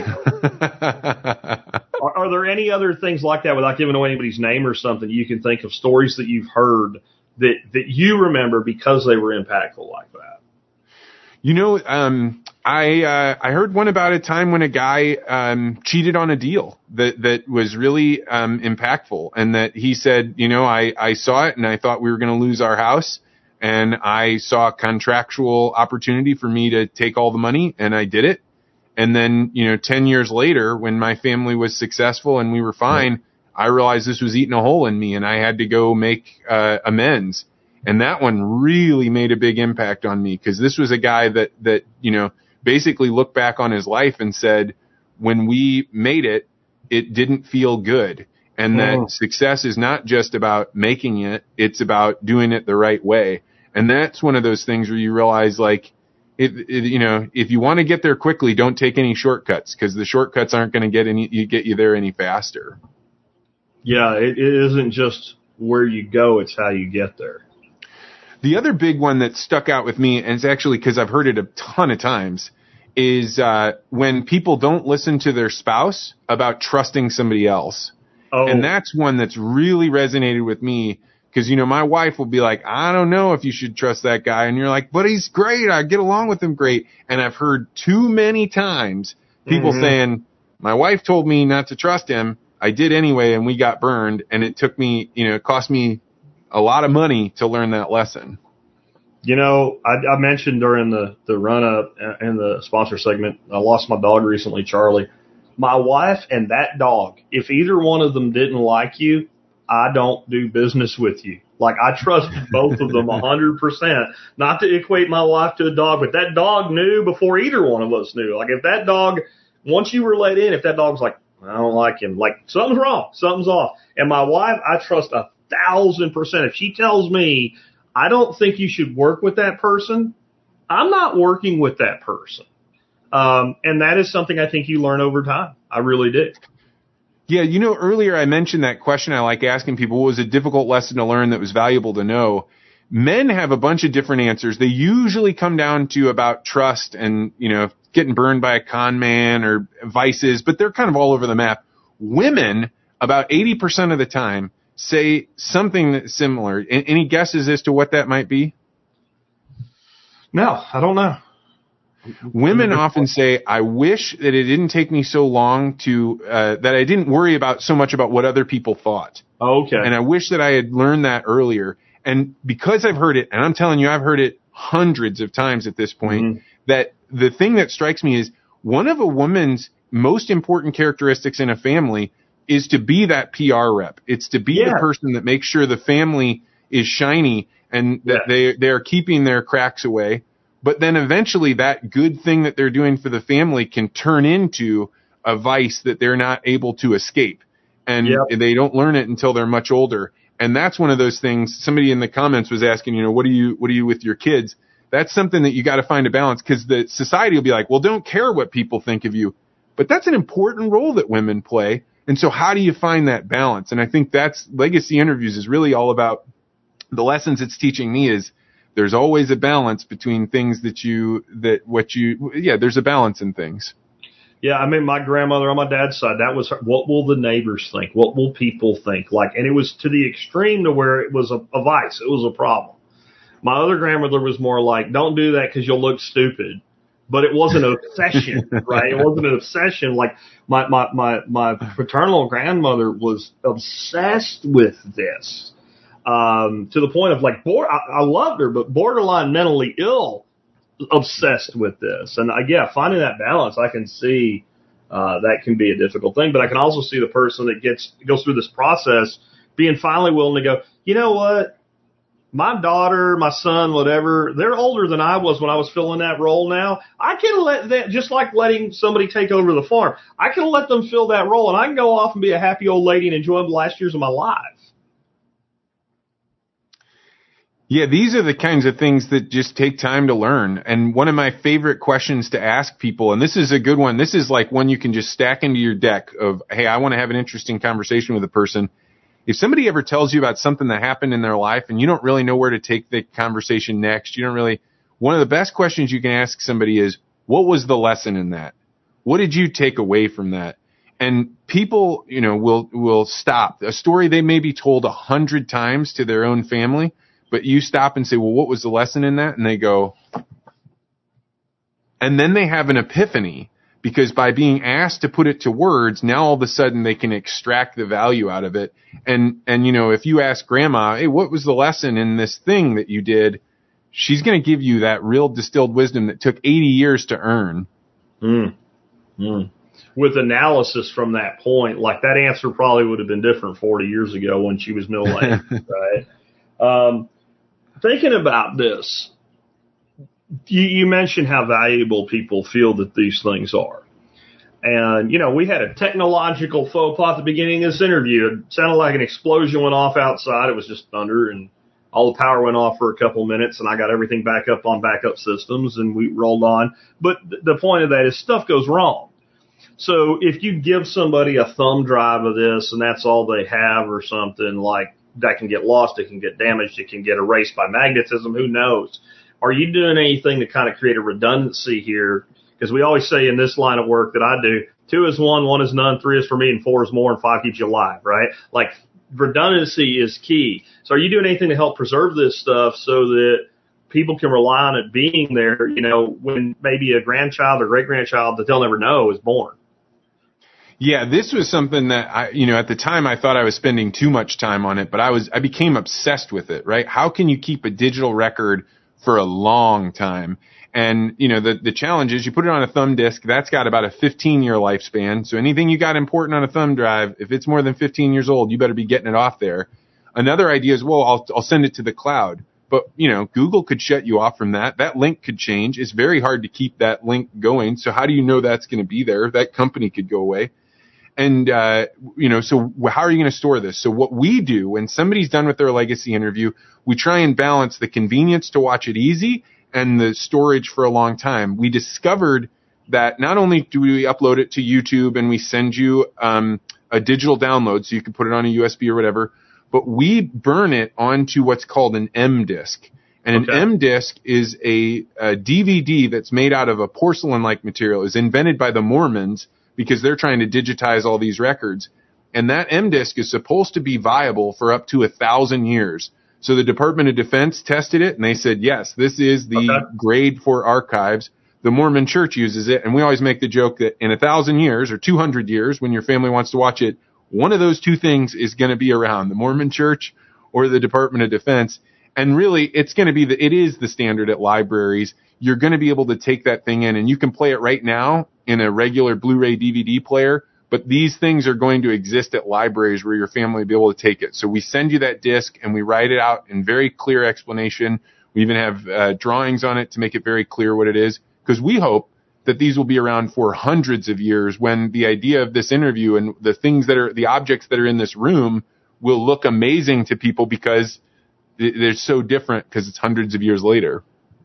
heard. are, are there any other things like that, without giving away anybody's name or something, you can think of stories that you've heard that, that you remember because they were impactful like that? You know, um, I uh, I heard one about a time when a guy um, cheated on a deal that that was really um, impactful, and that he said, you know, I, I saw it and I thought we were going to lose our house. And I saw a contractual opportunity for me to take all the money, and I did it. And then, you know, ten years later, when my family was successful and we were fine, I realized this was eating a hole in me, and I had to go make uh, amends. And that one really made a big impact on me, because this was a guy that, that, you know, basically looked back on his life and said, when we made it, it didn't feel good. And that oh. success is not just about making it, it's about doing it the right way. And that's one of those things where you realize, like, it, it, you know, if you want to get there quickly, don't take any shortcuts, because the shortcuts aren't going to get any, you get you there any faster. Yeah, it, it isn't just where you go, it's how you get there. The other big one that stuck out with me, and it's actually because I've heard it a ton of times, is uh, when people don't listen to their spouse about trusting somebody else. Oh. And that's one that's really resonated with me, because, you know, my wife will be like, I don't know if you should trust that guy. And you're like, but he's great. I get along with him great. And I've heard too many times people mm-hmm. saying, my wife told me not to trust him. I did anyway, and we got burned. And it took me, you know, it cost me a lot of money to learn that lesson. You know, I, I mentioned during the, the run-up and the sponsor segment, I lost my dog recently, Charlie. My wife and that dog, if either one of them didn't like you, I don't do business with you. Like, I trust both of them one hundred percent. Not to equate my wife to a dog, but that dog knew before either one of us knew. Like, if that dog, once you were let in, if that dog's like, I don't like him, like, something's wrong, something's off. And my wife, I trust a thousand percent. If she tells me, I don't think you should work with that person, I'm not working with that person. Um, and that is something I think you learn over time. I really did. Yeah, you know, earlier I mentioned that question I like asking people, what was a difficult lesson to learn that was valuable to know? Men have a bunch of different answers. They usually come down to about trust and, you know, getting burned by a con man or vices, but they're kind of all over the map. Women, about eighty percent of the time, say something that's similar. Any guesses as to what that might be? No, I don't know. Women often say, I wish that it didn't take me so long to, uh, that I didn't worry about so much about what other people thought. Okay. And I wish that I had learned that earlier. And because I've heard it, and I'm telling you, I've heard it hundreds of times at this point, mm-hmm. that the thing that strikes me is one of a woman's most important characteristics in a family is to be that P R rep. It's to be yeah. the person that makes sure the family is shiny and that yeah. they, they're keeping their cracks away. But then eventually that good thing that they're doing for the family can turn into a vice that they're not able to escape. And yep. they don't learn it until they're much older. And that's one of those things. Somebody in the comments was asking, you know, what do you, what do you with your kids? That's something that you got to find a balance, because the society will be like, well, don't care what people think of you. But that's an important role that women play. And so how do you find that balance? And I think that's Legacy Interviews is really all about. The lessons it's teaching me is there's always a balance between things that you, that what you, yeah, there's a balance in things. Yeah, I mean, my grandmother on my dad's side, that was her, what will the neighbors think? What will people think? Like, and it was to the extreme to where it was a, a vice. It was a problem. My other grandmother was more like, don't do that because you'll look stupid. But it wasn't an obsession, right? It wasn't an obsession. Like my, my, my, my paternal grandmother was obsessed with this, um, to the point of like, bored, I, I loved her, but borderline mentally ill. Obsessed with this. And uh, yeah, finding that balance, I can see uh, that can be a difficult thing, but I can also see the person that gets goes through this process being finally willing to go, you know what, my daughter, my son, whatever, they're older than I was when I was filling that role now. I can let that, just like letting somebody take over the farm, I can let them fill that role and I can go off and be a happy old lady and enjoy the last years of my life. Yeah, these are the kinds of things that just take time to learn. And one of my favorite questions to ask people, and this is a good one, this is like one you can just stack into your deck of, hey, I want to have an interesting conversation with a person. If somebody ever tells you about something that happened in their life and you don't really know where to take the conversation next, you don't really, one of the best questions you can ask somebody is, what was the lesson in that? What did you take away from that? And people, you know, will, will stop. A story they may be told a hundred times to their own family, but you stop and say, well, what was the lesson in that? And they go, and then they have an epiphany, because by being asked to put it to words, now all of a sudden they can extract the value out of it. And, and, you know, if you ask grandma, hey, what was the lesson in this thing that you did? She's going to give you that real distilled wisdom that took eighty years to earn. Mm. Mm. With analysis from that point, like that answer probably would have been different forty years ago when she was middle-aged, right? Um, Thinking about this, you, you mentioned how valuable people feel that these things are. And, you know, we had a technological faux pas at the beginning of this interview. It sounded like an explosion went off outside. It was just thunder, and all the power went off for a couple of minutes, and I got everything back up on backup systems, and we rolled on. But th- the point of that is stuff goes wrong. So if you give somebody a thumb drive of this and that's all they have or something, like, that can get lost, it can get damaged, it can get erased by magnetism, who knows? Are you doing anything to kind of create a redundancy here? Because we always say in this line of work that I do, two is one, one is none, three is for me, and four is more, and five keeps you alive, right? Like, redundancy is key. So are you doing anything to help preserve this stuff so that people can rely on it being there, you know, when maybe a grandchild or great-grandchild that they'll never know is born? Yeah, this was something that I, you know, at the time I thought I was spending too much time on it, but I was, I became obsessed with it, right? How can you keep a digital record for a long time? And, you know, the, the challenge is you put it on a thumb disk, that's got about a fifteen year lifespan. So anything you got important on a thumb drive, if it's more than fifteen years old, you better be getting it off there. Another idea is, well, I'll, I'll send it to the cloud. But, you know, Google could shut you off from that. That link could change. It's very hard to keep that link going. So how do you know that's going to be there? That company could go away. And, uh, you know, so how are you going to store this? So what we do when somebody's done with their legacy interview, we try and balance the convenience to watch it easy and the storage for a long time. We discovered that not only do we upload it to YouTube and we send you um, a digital download so you can put it on a U S B or whatever, but we burn it onto what's called an M disk. And okay. An M disk is a, a D V D that's made out of a porcelain-like material. It was invented by the Mormons because they're trying to digitize all these records. And that M disk is supposed to be viable for up to a thousand years. So the Department of Defense tested it, and they said, yes, this is the okay. grade for archives. The Mormon Church uses it, and we always make the joke that in a thousand years or two hundred years, when your family wants to watch it, one of those two things is going to be around, the Mormon Church or the Department of Defense. And really, it's going to be the, it is the standard at libraries. You're going to be able to take that thing in, and you can play it right now in a regular Blu-ray D V D player. But these things are going to exist at libraries where your family will be able to take it. So we send you that disc, and we write it out in very clear explanation. We even have uh, drawings on it to make it very clear what it is, because we hope that these will be around for hundreds of years when the idea of this interview and the things that are, the objects that are in this room will look amazing to people because they're so different because it's hundreds of years later.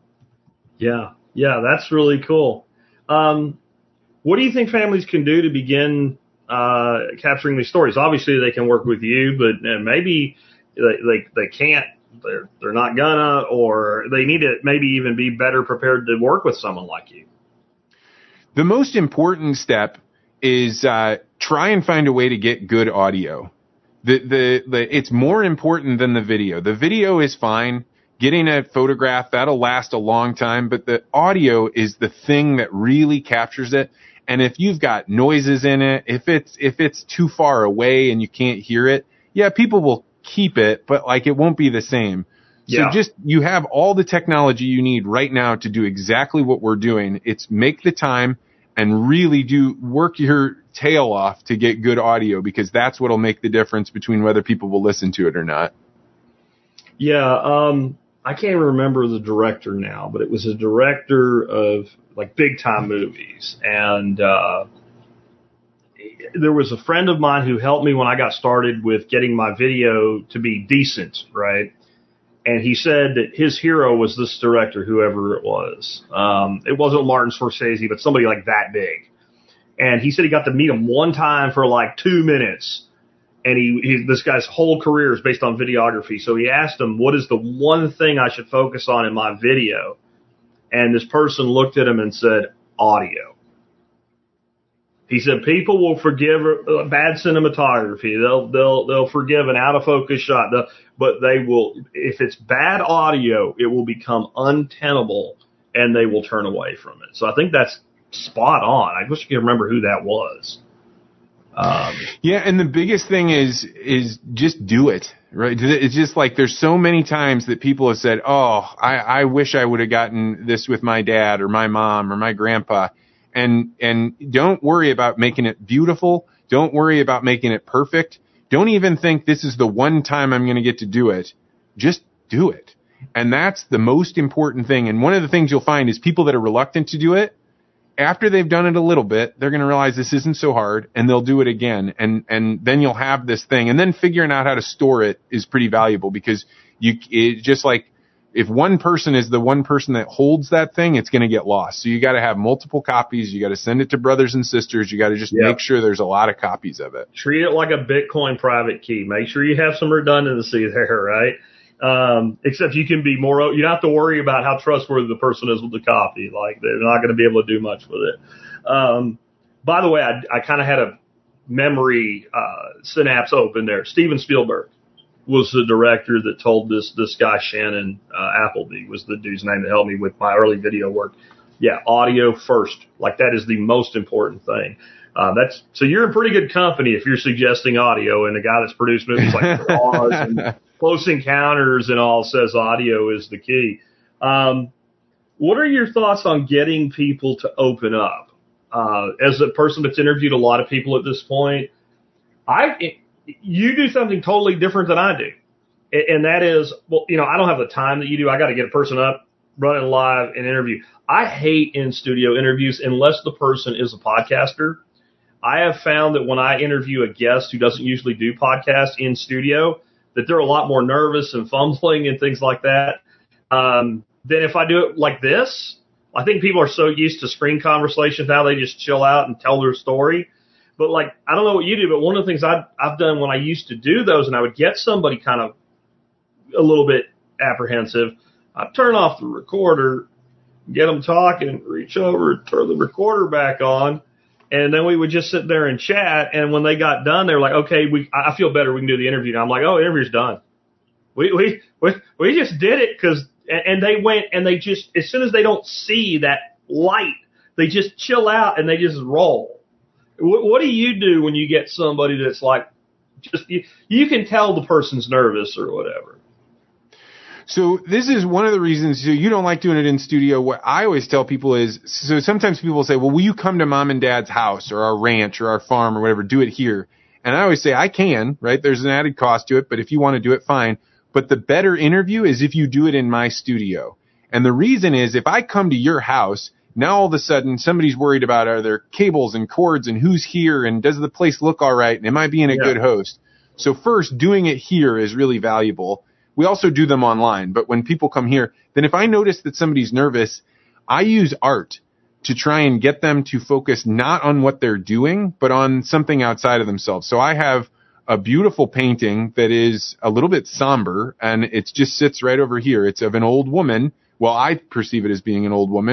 Yeah, yeah, that's really cool. Um, what do you think families can do to begin uh, capturing these stories? Obviously, they can work with you, but uh, maybe they, they they can't. They're they're not gonna, or they need to maybe even be better prepared to work with someone like you. The most important step is uh, try and find a way to get good audio. The, the the it's more important than the video. The video is fine. Getting a photograph, that'll last a long time, but the audio is the thing that really captures it. And if you've got noises in it, if it's if it's too far away and you can't hear it, yeah, people will keep it, but like it won't be the same. So Yeah. just, you have all the technology you need right now to do exactly what we're doing. It's make the time and really do work your tail off to get good audio, because that's what'll make the difference between whether people will listen to it or not. Yeah, um, I can't remember the director now, but it was a director of like big time movies. And uh, there was a friend of mine who helped me when I got started with getting my video to be decent, right? And he said that his hero was this director, whoever it was. Um, it wasn't Martin Scorsese, but somebody like that big. And he said he got to meet him one time for like two minutes. And he, he this guy's whole career is based on videography. So he asked him, what is the one thing I should focus on in my video? And this person looked at him and said, audio. He said, people will forgive uh, bad cinematography. They'll, they'll, they'll forgive an out of focus shot, They'll, but they will, if it's bad audio, it will become untenable and they will turn away from it. So I think that's spot on. I wish I could remember who that was. Um, yeah. And the biggest thing is, is just do it, right? It's just like, there's so many times that people have said, oh, I, I wish I would have gotten this with my dad or my mom or my grandpa. And, and don't worry about making it beautiful. Don't worry about making it perfect. Don't even think this is the one time I'm going to get to do it. Just do it. And that's the most important thing. And one of the things you'll find is people that are reluctant to do it, after they've done it a little bit, they're going to realize this isn't so hard, and they'll do it again. And, and then you'll have this thing. And then figuring out how to store it is pretty valuable, because you, it just like, if one person is the one person that holds that thing, it's going to get lost. So you got to have multiple copies. You got to send it to brothers and sisters. You got to just Yep. make sure there's a lot of copies of it. Treat it like a Bitcoin private key. Make sure you have some redundancy there, right? Um, except you can be more, you don't have to worry about how trustworthy the person is with the copy. Like, they're not going to be able to do much with it. Um, by the way, I, I kind of had a memory uh, synapse open there. Steven Spielberg was the director that told this this guy Shannon uh, Appleby was the dude's name that helped me with my early video work. Yeah, audio first. Like, that is the most important thing. Uh, that's so you're in pretty good company if you're suggesting audio, and the guy that's produced movies like Oz and Close Encounters and all says audio is the key. Um, what are your thoughts on getting people to open up? Uh, as a person that's interviewed a lot of people at this point, I you do something totally different than I do. And that is, well, you know, I don't have the time that you do. I got to get a person up, run it live, and interview. I hate in-studio interviews unless the person is a podcaster. I have found that when I interview a guest who doesn't usually do podcasts in studio, that they're a lot more nervous and fumbling and things like that um, than if I do it like this. I think people are so used to screen conversations now, they just chill out and tell their story. But, like, I don't know what you do, but one of the things I've, I've done when I used to do those and I would get somebody kind of a little bit apprehensive, I'd turn off the recorder, get them talking, reach over, turn the recorder back on, and then we would just sit there and chat. And when they got done, they were like, okay, we, I feel better. We can do the interview now. I'm like, oh, the interview's done. We, we, we, we just did it because, and they went and they just, as soon as they don't see that light, they just chill out and they just roll. What, what do you do when you get somebody that's like, just, you, you can tell the person's nervous or whatever? So this is one of the reasons so you don't like doing it in studio. What I always tell people is, so sometimes people say, well, will you come to mom and dad's house or our ranch or our farm or whatever, do it here? And I always say, I can, right? There's an added cost to it, but if you want to do it, fine. But the better interview is if you do it in my studio. And the reason is, if I come to your house, now all of a sudden somebody's worried about, are there cables and cords and who's here and does the place look all right and am I being a yeah. good host? So first, doing it here is really valuable. We also do them online, but when people come here, then if I notice that somebody's nervous, I use art to try and get them to focus not on what they're doing, but on something outside of themselves. So I have a beautiful painting that is a little bit somber, and it just sits right over here. It's of an old woman. Well, I perceive it as being an old woman,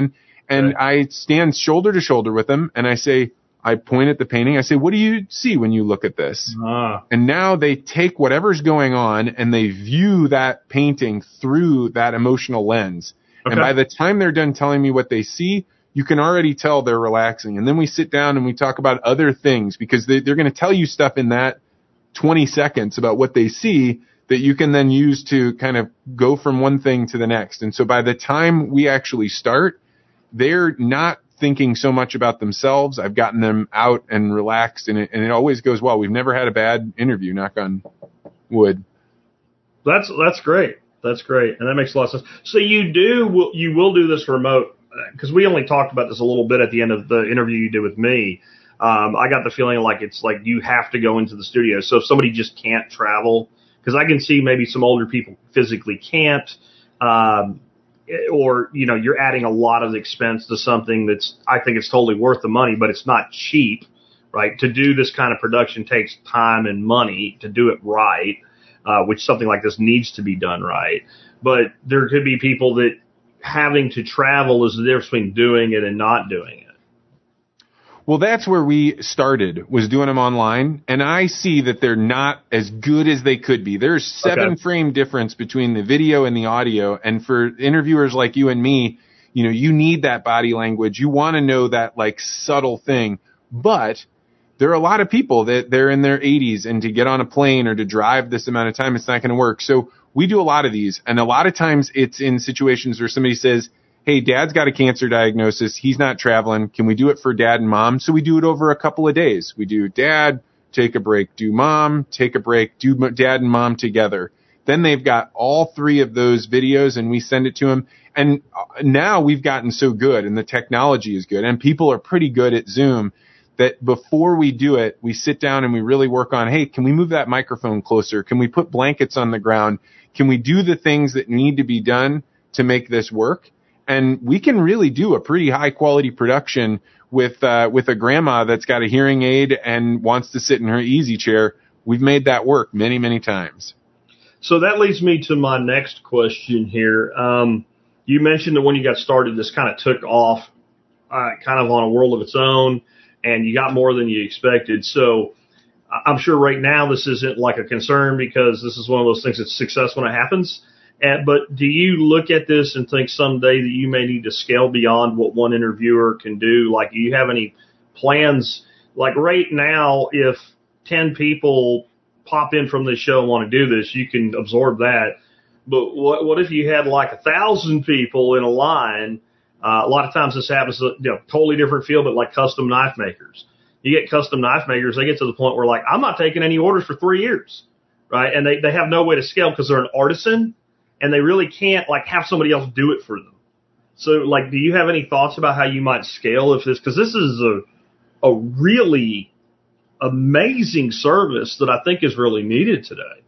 And Okay. I stand shoulder to shoulder with them, and I say, I point at the painting. I say, what do you see when you look at this? Ah, And now they take whatever's going on and they view that painting through that emotional lens. okay. And by the time they're done telling me what they see, you can already tell they're relaxing. And then we sit down and we talk about other things, because they, they're going to tell you stuff in that twenty seconds about what they see that you can then use to kind of go from one thing to the next. And so by the time we actually start, they're not thinking so much about themselves. I've gotten them out and relaxed, and it, and it always goes well. We've never had a bad interview, knock on wood. That's that's great. That's great, and that makes a lot of sense. So you do will you will do this remote, because we only talked about this a little bit at the end of the interview you did with me. Um, I got the feeling like it's like you have to go into the studio. So if somebody just can't travel, because I can see maybe some older people physically can't, um, or, you know, you're adding a lot of expense to something that's, I think it's totally worth the money, but it's not cheap, right? To do this kind of production takes time and money to do it right, uh, which something like this needs to be done right. But there could be people that having to travel is the difference between doing it and not doing it. Well, that's where we started, was doing them online, and I see that they're not as good as they could be. There's seven Okay. frame difference between the video and the audio, and for interviewers like you and me, you know, you need that body language. You want to know that, like, subtle thing. But there are a lot of people that they're in their eighties, and to get on a plane or to drive this amount of time, it's not going to work. So we do a lot of these, and a lot of times it's in situations where somebody says, hey, dad's got a cancer diagnosis. He's not traveling. Can we do it for dad and mom? So we do it over a couple of days. We do dad, take a break, do mom, take a break, do dad and mom together. Then they've got all three of those videos, and we send it to them. And now we've gotten so good, and the technology is good, and people are pretty good at Zoom, that before we do it, we sit down and we really work on, hey, can we move that microphone closer? Can we put blankets on the ground? Can we do the things that need to be done to make this work? And we can really do a pretty high quality production with uh, with a grandma that's got a hearing aid and wants to sit in her easy chair. We've made that work many, many times. So that leads me to my next question here. Um, you mentioned that when you got started, this kind of took off uh, kind of on a world of its own, and you got more than you expected. So I'm sure right now this isn't like a concern, because this is one of those things that's success when it happens. And, but do you look at this and think someday that you may need to scale beyond what one interviewer can do? Like, do you have any plans? Like right now, if ten people pop in from this show and want to do this, you can absorb that. But what, what if you had like a thousand people in a line? Uh, a lot of times this happens, you know, totally different field, but like custom knife makers. You get custom knife makers, they get to the point where like, I'm not taking any orders for three years, right? And they, they have no way to scale because they're an artisan. And they really can't like have somebody else do it for them. So like, do you have any thoughts about how you might scale if this, because this is a, a really amazing service that I think is really needed today.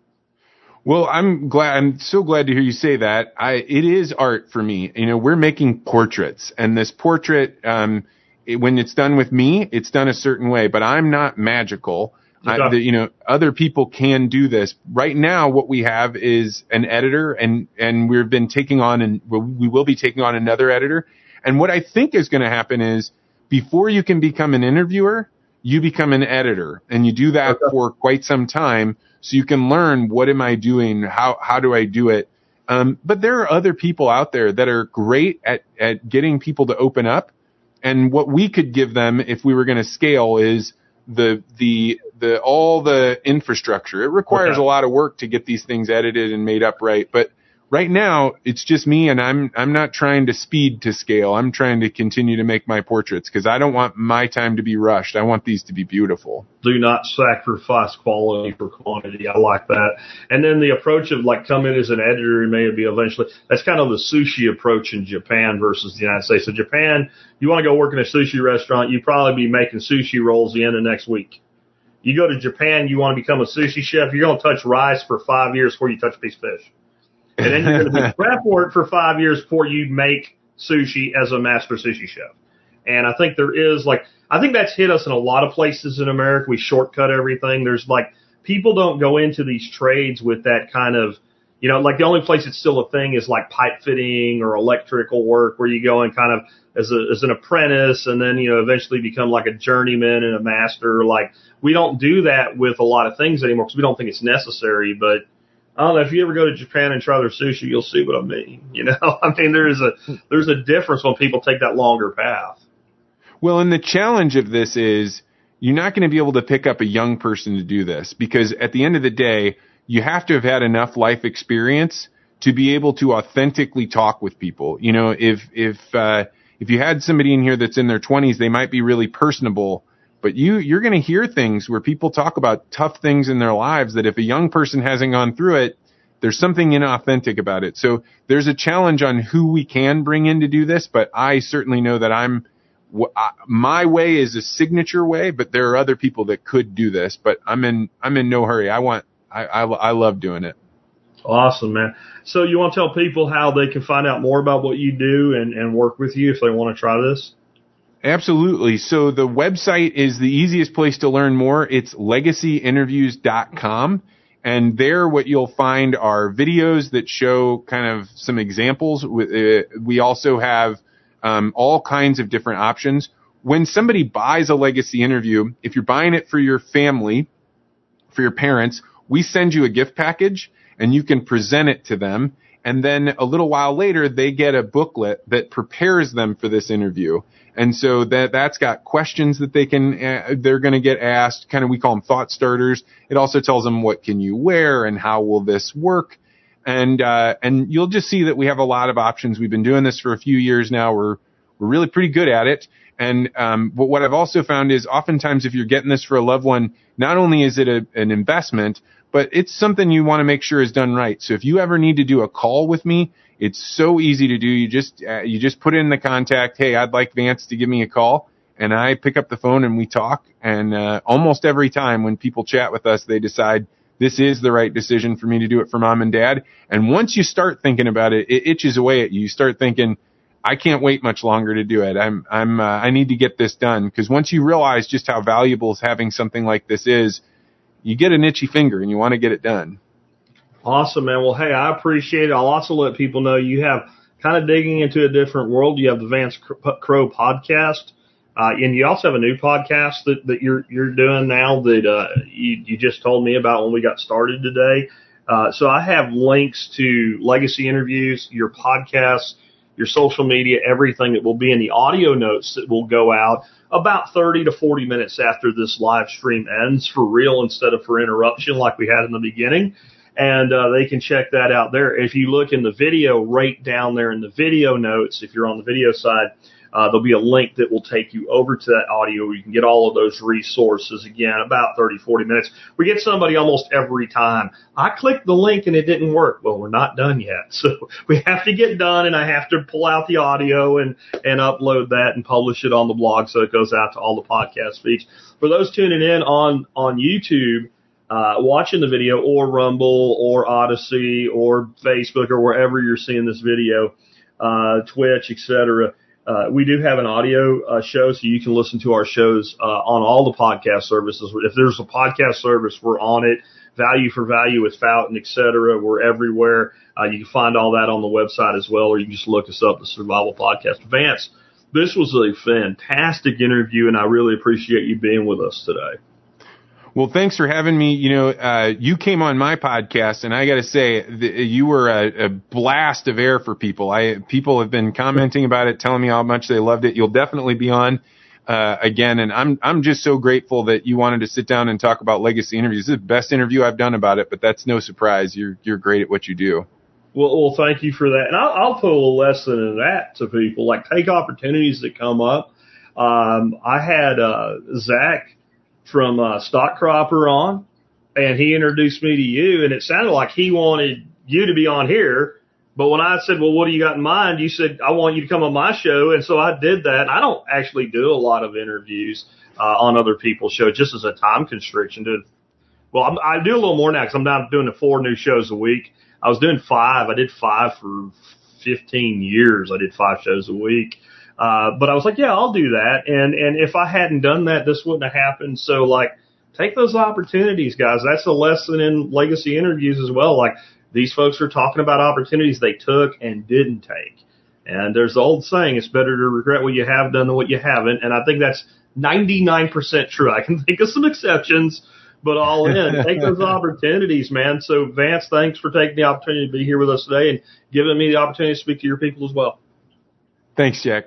Well, I'm glad, I'm so glad to hear you say that. I, it is art for me. You know, we're making portraits, and this portrait, um, it, when it's done with me, it's done a certain way, but I'm not magical. Okay. I, the, you know, other people can do this. Right now, what we have is an editor, and, and we've been taking on, and we will be taking on another editor. And what I think is going to happen is, before you can become an interviewer, you become an editor, and you do that Okay. for quite some time, so you can learn, what am I doing? How, how do I do it? Um, but there are other people out there that are great at, at getting people to open up. And what we could give them if we were going to scale is the, the, the, all the infrastructure. It requires Okay. a lot of work to get these things edited and made up right. But right now, it's just me, and I'm, I'm not trying to speed to scale. I'm trying to continue to make my portraits, because I don't want my time to be rushed. I want these to be beautiful. Do not sacrifice quality for quantity. I like that. And then the approach of like come in as an editor and maybe eventually, that's kind of the sushi approach in Japan versus the United States. So Japan, you want to go work in a sushi restaurant, you probably be making sushi rolls the end of next week. You go to Japan, you want to become a sushi chef, you're going to touch rice for five years before you touch a piece of fish. And then you're going to be prep for it for five years before you make sushi as a master sushi chef. And I think there is like, I think that's hit us in a lot of places in America. We shortcut everything. There's like, people don't go into these trades with that kind of, You know, like the only place it's still a thing is like pipe fitting or electrical work, where you go and kind of as a, as an apprentice, and then, you know, eventually become like a journeyman and a master. Like, we don't do that with a lot of things anymore because we don't think it's necessary. But I don't know, if you ever go to Japan and try their sushi, you'll see what I mean. You know, I mean, there's a, there's a difference when people take that longer path. Well, and the challenge of this is you're not going to be able to pick up a young person to do this, because at the end of the day, you have to have had enough life experience to be able to authentically talk with people. You know, if, if, uh, if you had somebody in here that's in their twenties, they might be really personable, but you, you're going to hear things where people talk about tough things in their lives that if a young person hasn't gone through it, there's something inauthentic about it. So there's a challenge on who we can bring in to do this, but I certainly know that I'm, my way is a signature way, but there are other people that could do this, but I'm in, I'm in no hurry. I want, I, I, I love doing it. Awesome, man. So you want to tell people how they can find out more about what you do and, and work with you if they want to try this? Absolutely. So the website is the easiest place to learn more. It's legacy interviews dot com. And there what you'll find are videos that show kind of some examples. We also have um, all kinds of different options. When somebody buys a Legacy interview, if you're buying it for your family, for your parents, we send you a gift package and you can present it to them. And then a little while later, they get a booklet that prepares them for this interview. And so that, that's got questions that they can, uh, they're going to get asked, kind of, we call them thought starters. It also tells them what can you wear and how will this work. And, uh, and you'll just see that we have a lot of options. We've been doing this for a few years now. We're, we're really pretty good at it. And, um, but what I've also found is oftentimes if you're getting this for a loved one, not only is it a, an investment, but it's something you want to make sure is done right. So if you ever need to do a call with me, it's so easy to do. You just, uh, you just put in the contact, hey, I'd like Vance to give me a call. And I pick up the phone and we talk. And, uh, almost every time when people chat with us, they decide this is the right decision for me to do it for mom and dad. And once you start thinking about it, it itches away at you. You start thinking, I can't wait much longer to do it. I'm, I'm, uh, I need to get this done. Because once you realize just how valuable having something like this is, you get an itchy finger and you want to get it done. Awesome, man. Well, hey, I appreciate it. I'll also let people know you have kind of digging into a different world. You have the Vance Crowe podcast, uh, and you also have a new podcast that, that you're you're doing now that uh, you, you just told me about when we got started today. Uh, so I have links to Legacy Interviews, your podcast, your social media, everything that will be in the audio notes that will go out about thirty to forty minutes after this live stream ends, for real instead of for interruption like we had in the beginning. And uh, they can check that out there. If you look in the video, right down there in the video notes, if you're on the video side, uh, there'll be a link that will take you over to that audio where you can get all of those resources. Again, about thirty, forty minutes. We get somebody almost every time. I clicked the link and it didn't work. Well, we're not done yet. So we have to get done, and I have to pull out the audio and, and upload that and publish it on the blog so it goes out to all the podcast feeds. For those tuning in on, on YouTube, Uh, watching the video, or Rumble, or Odyssey, or Facebook, or wherever you're seeing this video, uh, Twitch, et cetera. Uh, we do have an audio uh, show, so you can listen to our shows uh, on all the podcast services. If there's a podcast service, we're on it. Value for Value with Fountain, et cetera. We're everywhere. Uh, you can find all that on the website as well, or you can just look us up, the Survival Podcast. Vance, this was a fantastic interview, and I really appreciate you being with us today. Well, thanks for having me. You know, uh, you came on my podcast, and I got to say, the, you were a, a blast of air for people. I people have been commenting about it, telling me how much they loved it. You'll definitely be on uh, again, and I'm I'm just so grateful that you wanted to sit down and talk about Legacy Interviews. This is the best interview I've done about it, but that's no surprise. You're you're great at what you do. Well, well, thank you for that, and I'll, I'll put a little lesson in that to people. Like, take opportunities that come up. Um, I had uh, Zach from uh, Stock Cropper on, and he introduced me to you, and it sounded like he wanted you to be on here. But when I said, well, what do you got in mind? You said, I want you to come on my show. And so I did that. I don't actually do a lot of interviews uh, on other people's shows, just as a time constriction. To, well, I'm, I do a little more now because I'm now doing the four new shows a week. I was doing five. I did five for fifteen years. I did five shows a week. Uh, but I was like, yeah, I'll do that. And, and if I hadn't done that, this wouldn't have happened. So, like, take those opportunities, guys. That's a lesson in Legacy Interviews as well. Like, These folks are talking about opportunities they took and didn't take. And there's the old saying, it's better to regret what you have done than what you haven't. And I think that's ninety-nine percent true. I can think of some exceptions, but all in, take those opportunities, man. So, Vance, thanks for taking the opportunity to be here with us today and giving me the opportunity to speak to your people as well. Thanks, Jack.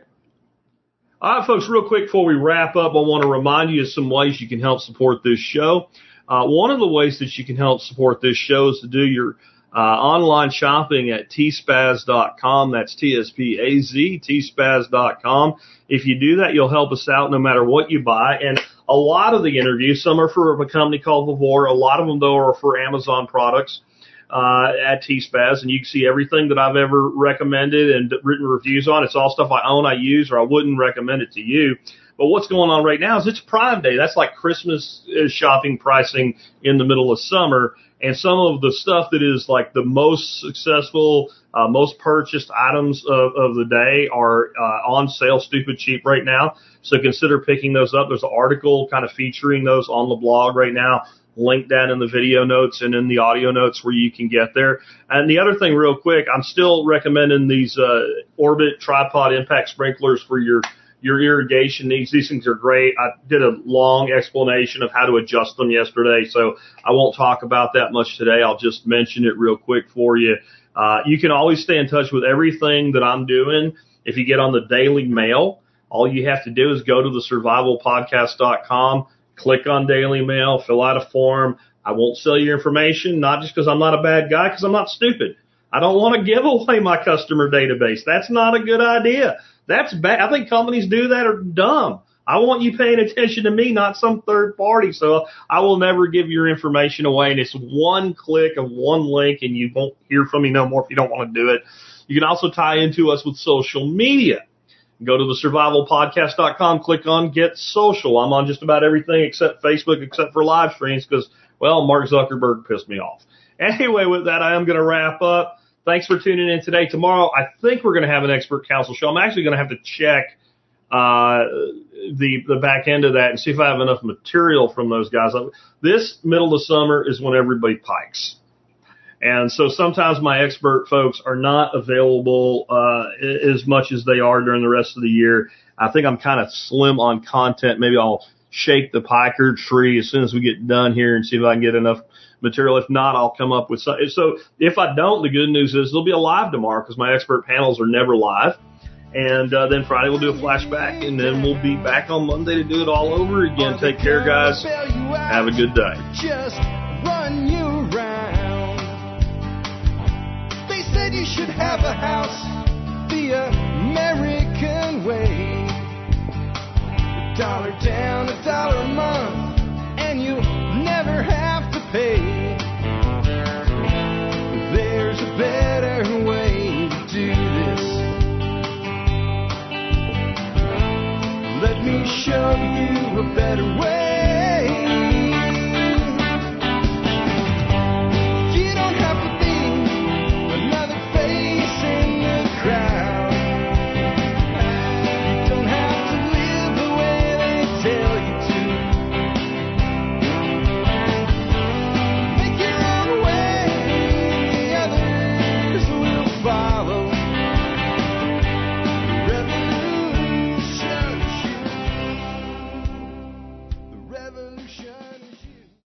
All right, folks, real quick before we wrap up, I want to remind you of some ways you can help support this show. Uh, one of the ways that you can help support this show is to do your uh, online shopping at T spaz dot com. That's T S P A Z, T spaz dot com. If you do that, you'll help us out no matter what you buy. And a lot of the interviews, some are for a company called Vevor. A lot of them, though, are for Amazon products. Uh, at T Spaz, and you can see everything that I've ever recommended and written reviews on. It's all stuff I own, I use, or I wouldn't recommend it to you. But what's going on right now is it's Prime Day. That's like Christmas shopping pricing in the middle of summer. And some of the stuff that is like the most successful, uh, most purchased items of, of the day are uh, on sale stupid cheap right now. So consider picking those up. There's an article kind of featuring those on the blog right now. Link down in the video notes and in the audio notes where you can get there. And the other thing real quick, I'm still recommending these uh, Orbit tripod impact sprinklers for your your irrigation needs. These things are great. I did a long explanation of how to adjust them yesterday, so I won't talk about that much today. I'll just mention it real quick for you. Uh, you can always stay in touch with everything that I'm doing if you get on the Daily Mail. All you have to do is go to the survival podcast dot com. Click on Daily Mail, fill out a form. I won't sell your information, not just because I'm not a bad guy, because I'm not stupid. I don't want to give away my customer database. That's not a good idea. That's bad. I think companies do that are dumb. I want you paying attention to me, not some third party. So I will never give your information away. And it's one click of one link, and you won't hear from me no more if you don't want to do it. You can also tie into us with social media. Go to the survival podcast dot com, click on Get Social. I'm on just about everything except Facebook, except for live streams because, well, Mark Zuckerberg pissed me off. Anyway, with that, I am going to wrap up. Thanks for tuning in today. Tomorrow, I think we're going to have an expert council show. I'm actually going to have to check uh, the the back end of that and see if I have enough material from those guys. This middle of summer is when everybody pikes. And so sometimes my expert folks are not available uh, as much as they are during the rest of the year. I think I'm kind of slim on content. Maybe I'll shake the piker tree as soon as we get done here and see if I can get enough material. If not, I'll come up with something. So if I don't, the good news is there'll be a live tomorrow because my expert panels are never live. And uh, then Friday we'll do a flashback, and then we'll be back on Monday to do it all over again. Take care, guys. Have a good day. Just run you around. They said you should have a house the American way. A dollar down, a dollar a month, and you'll never have to pay. There's a better way to do this. Let me show you a better way.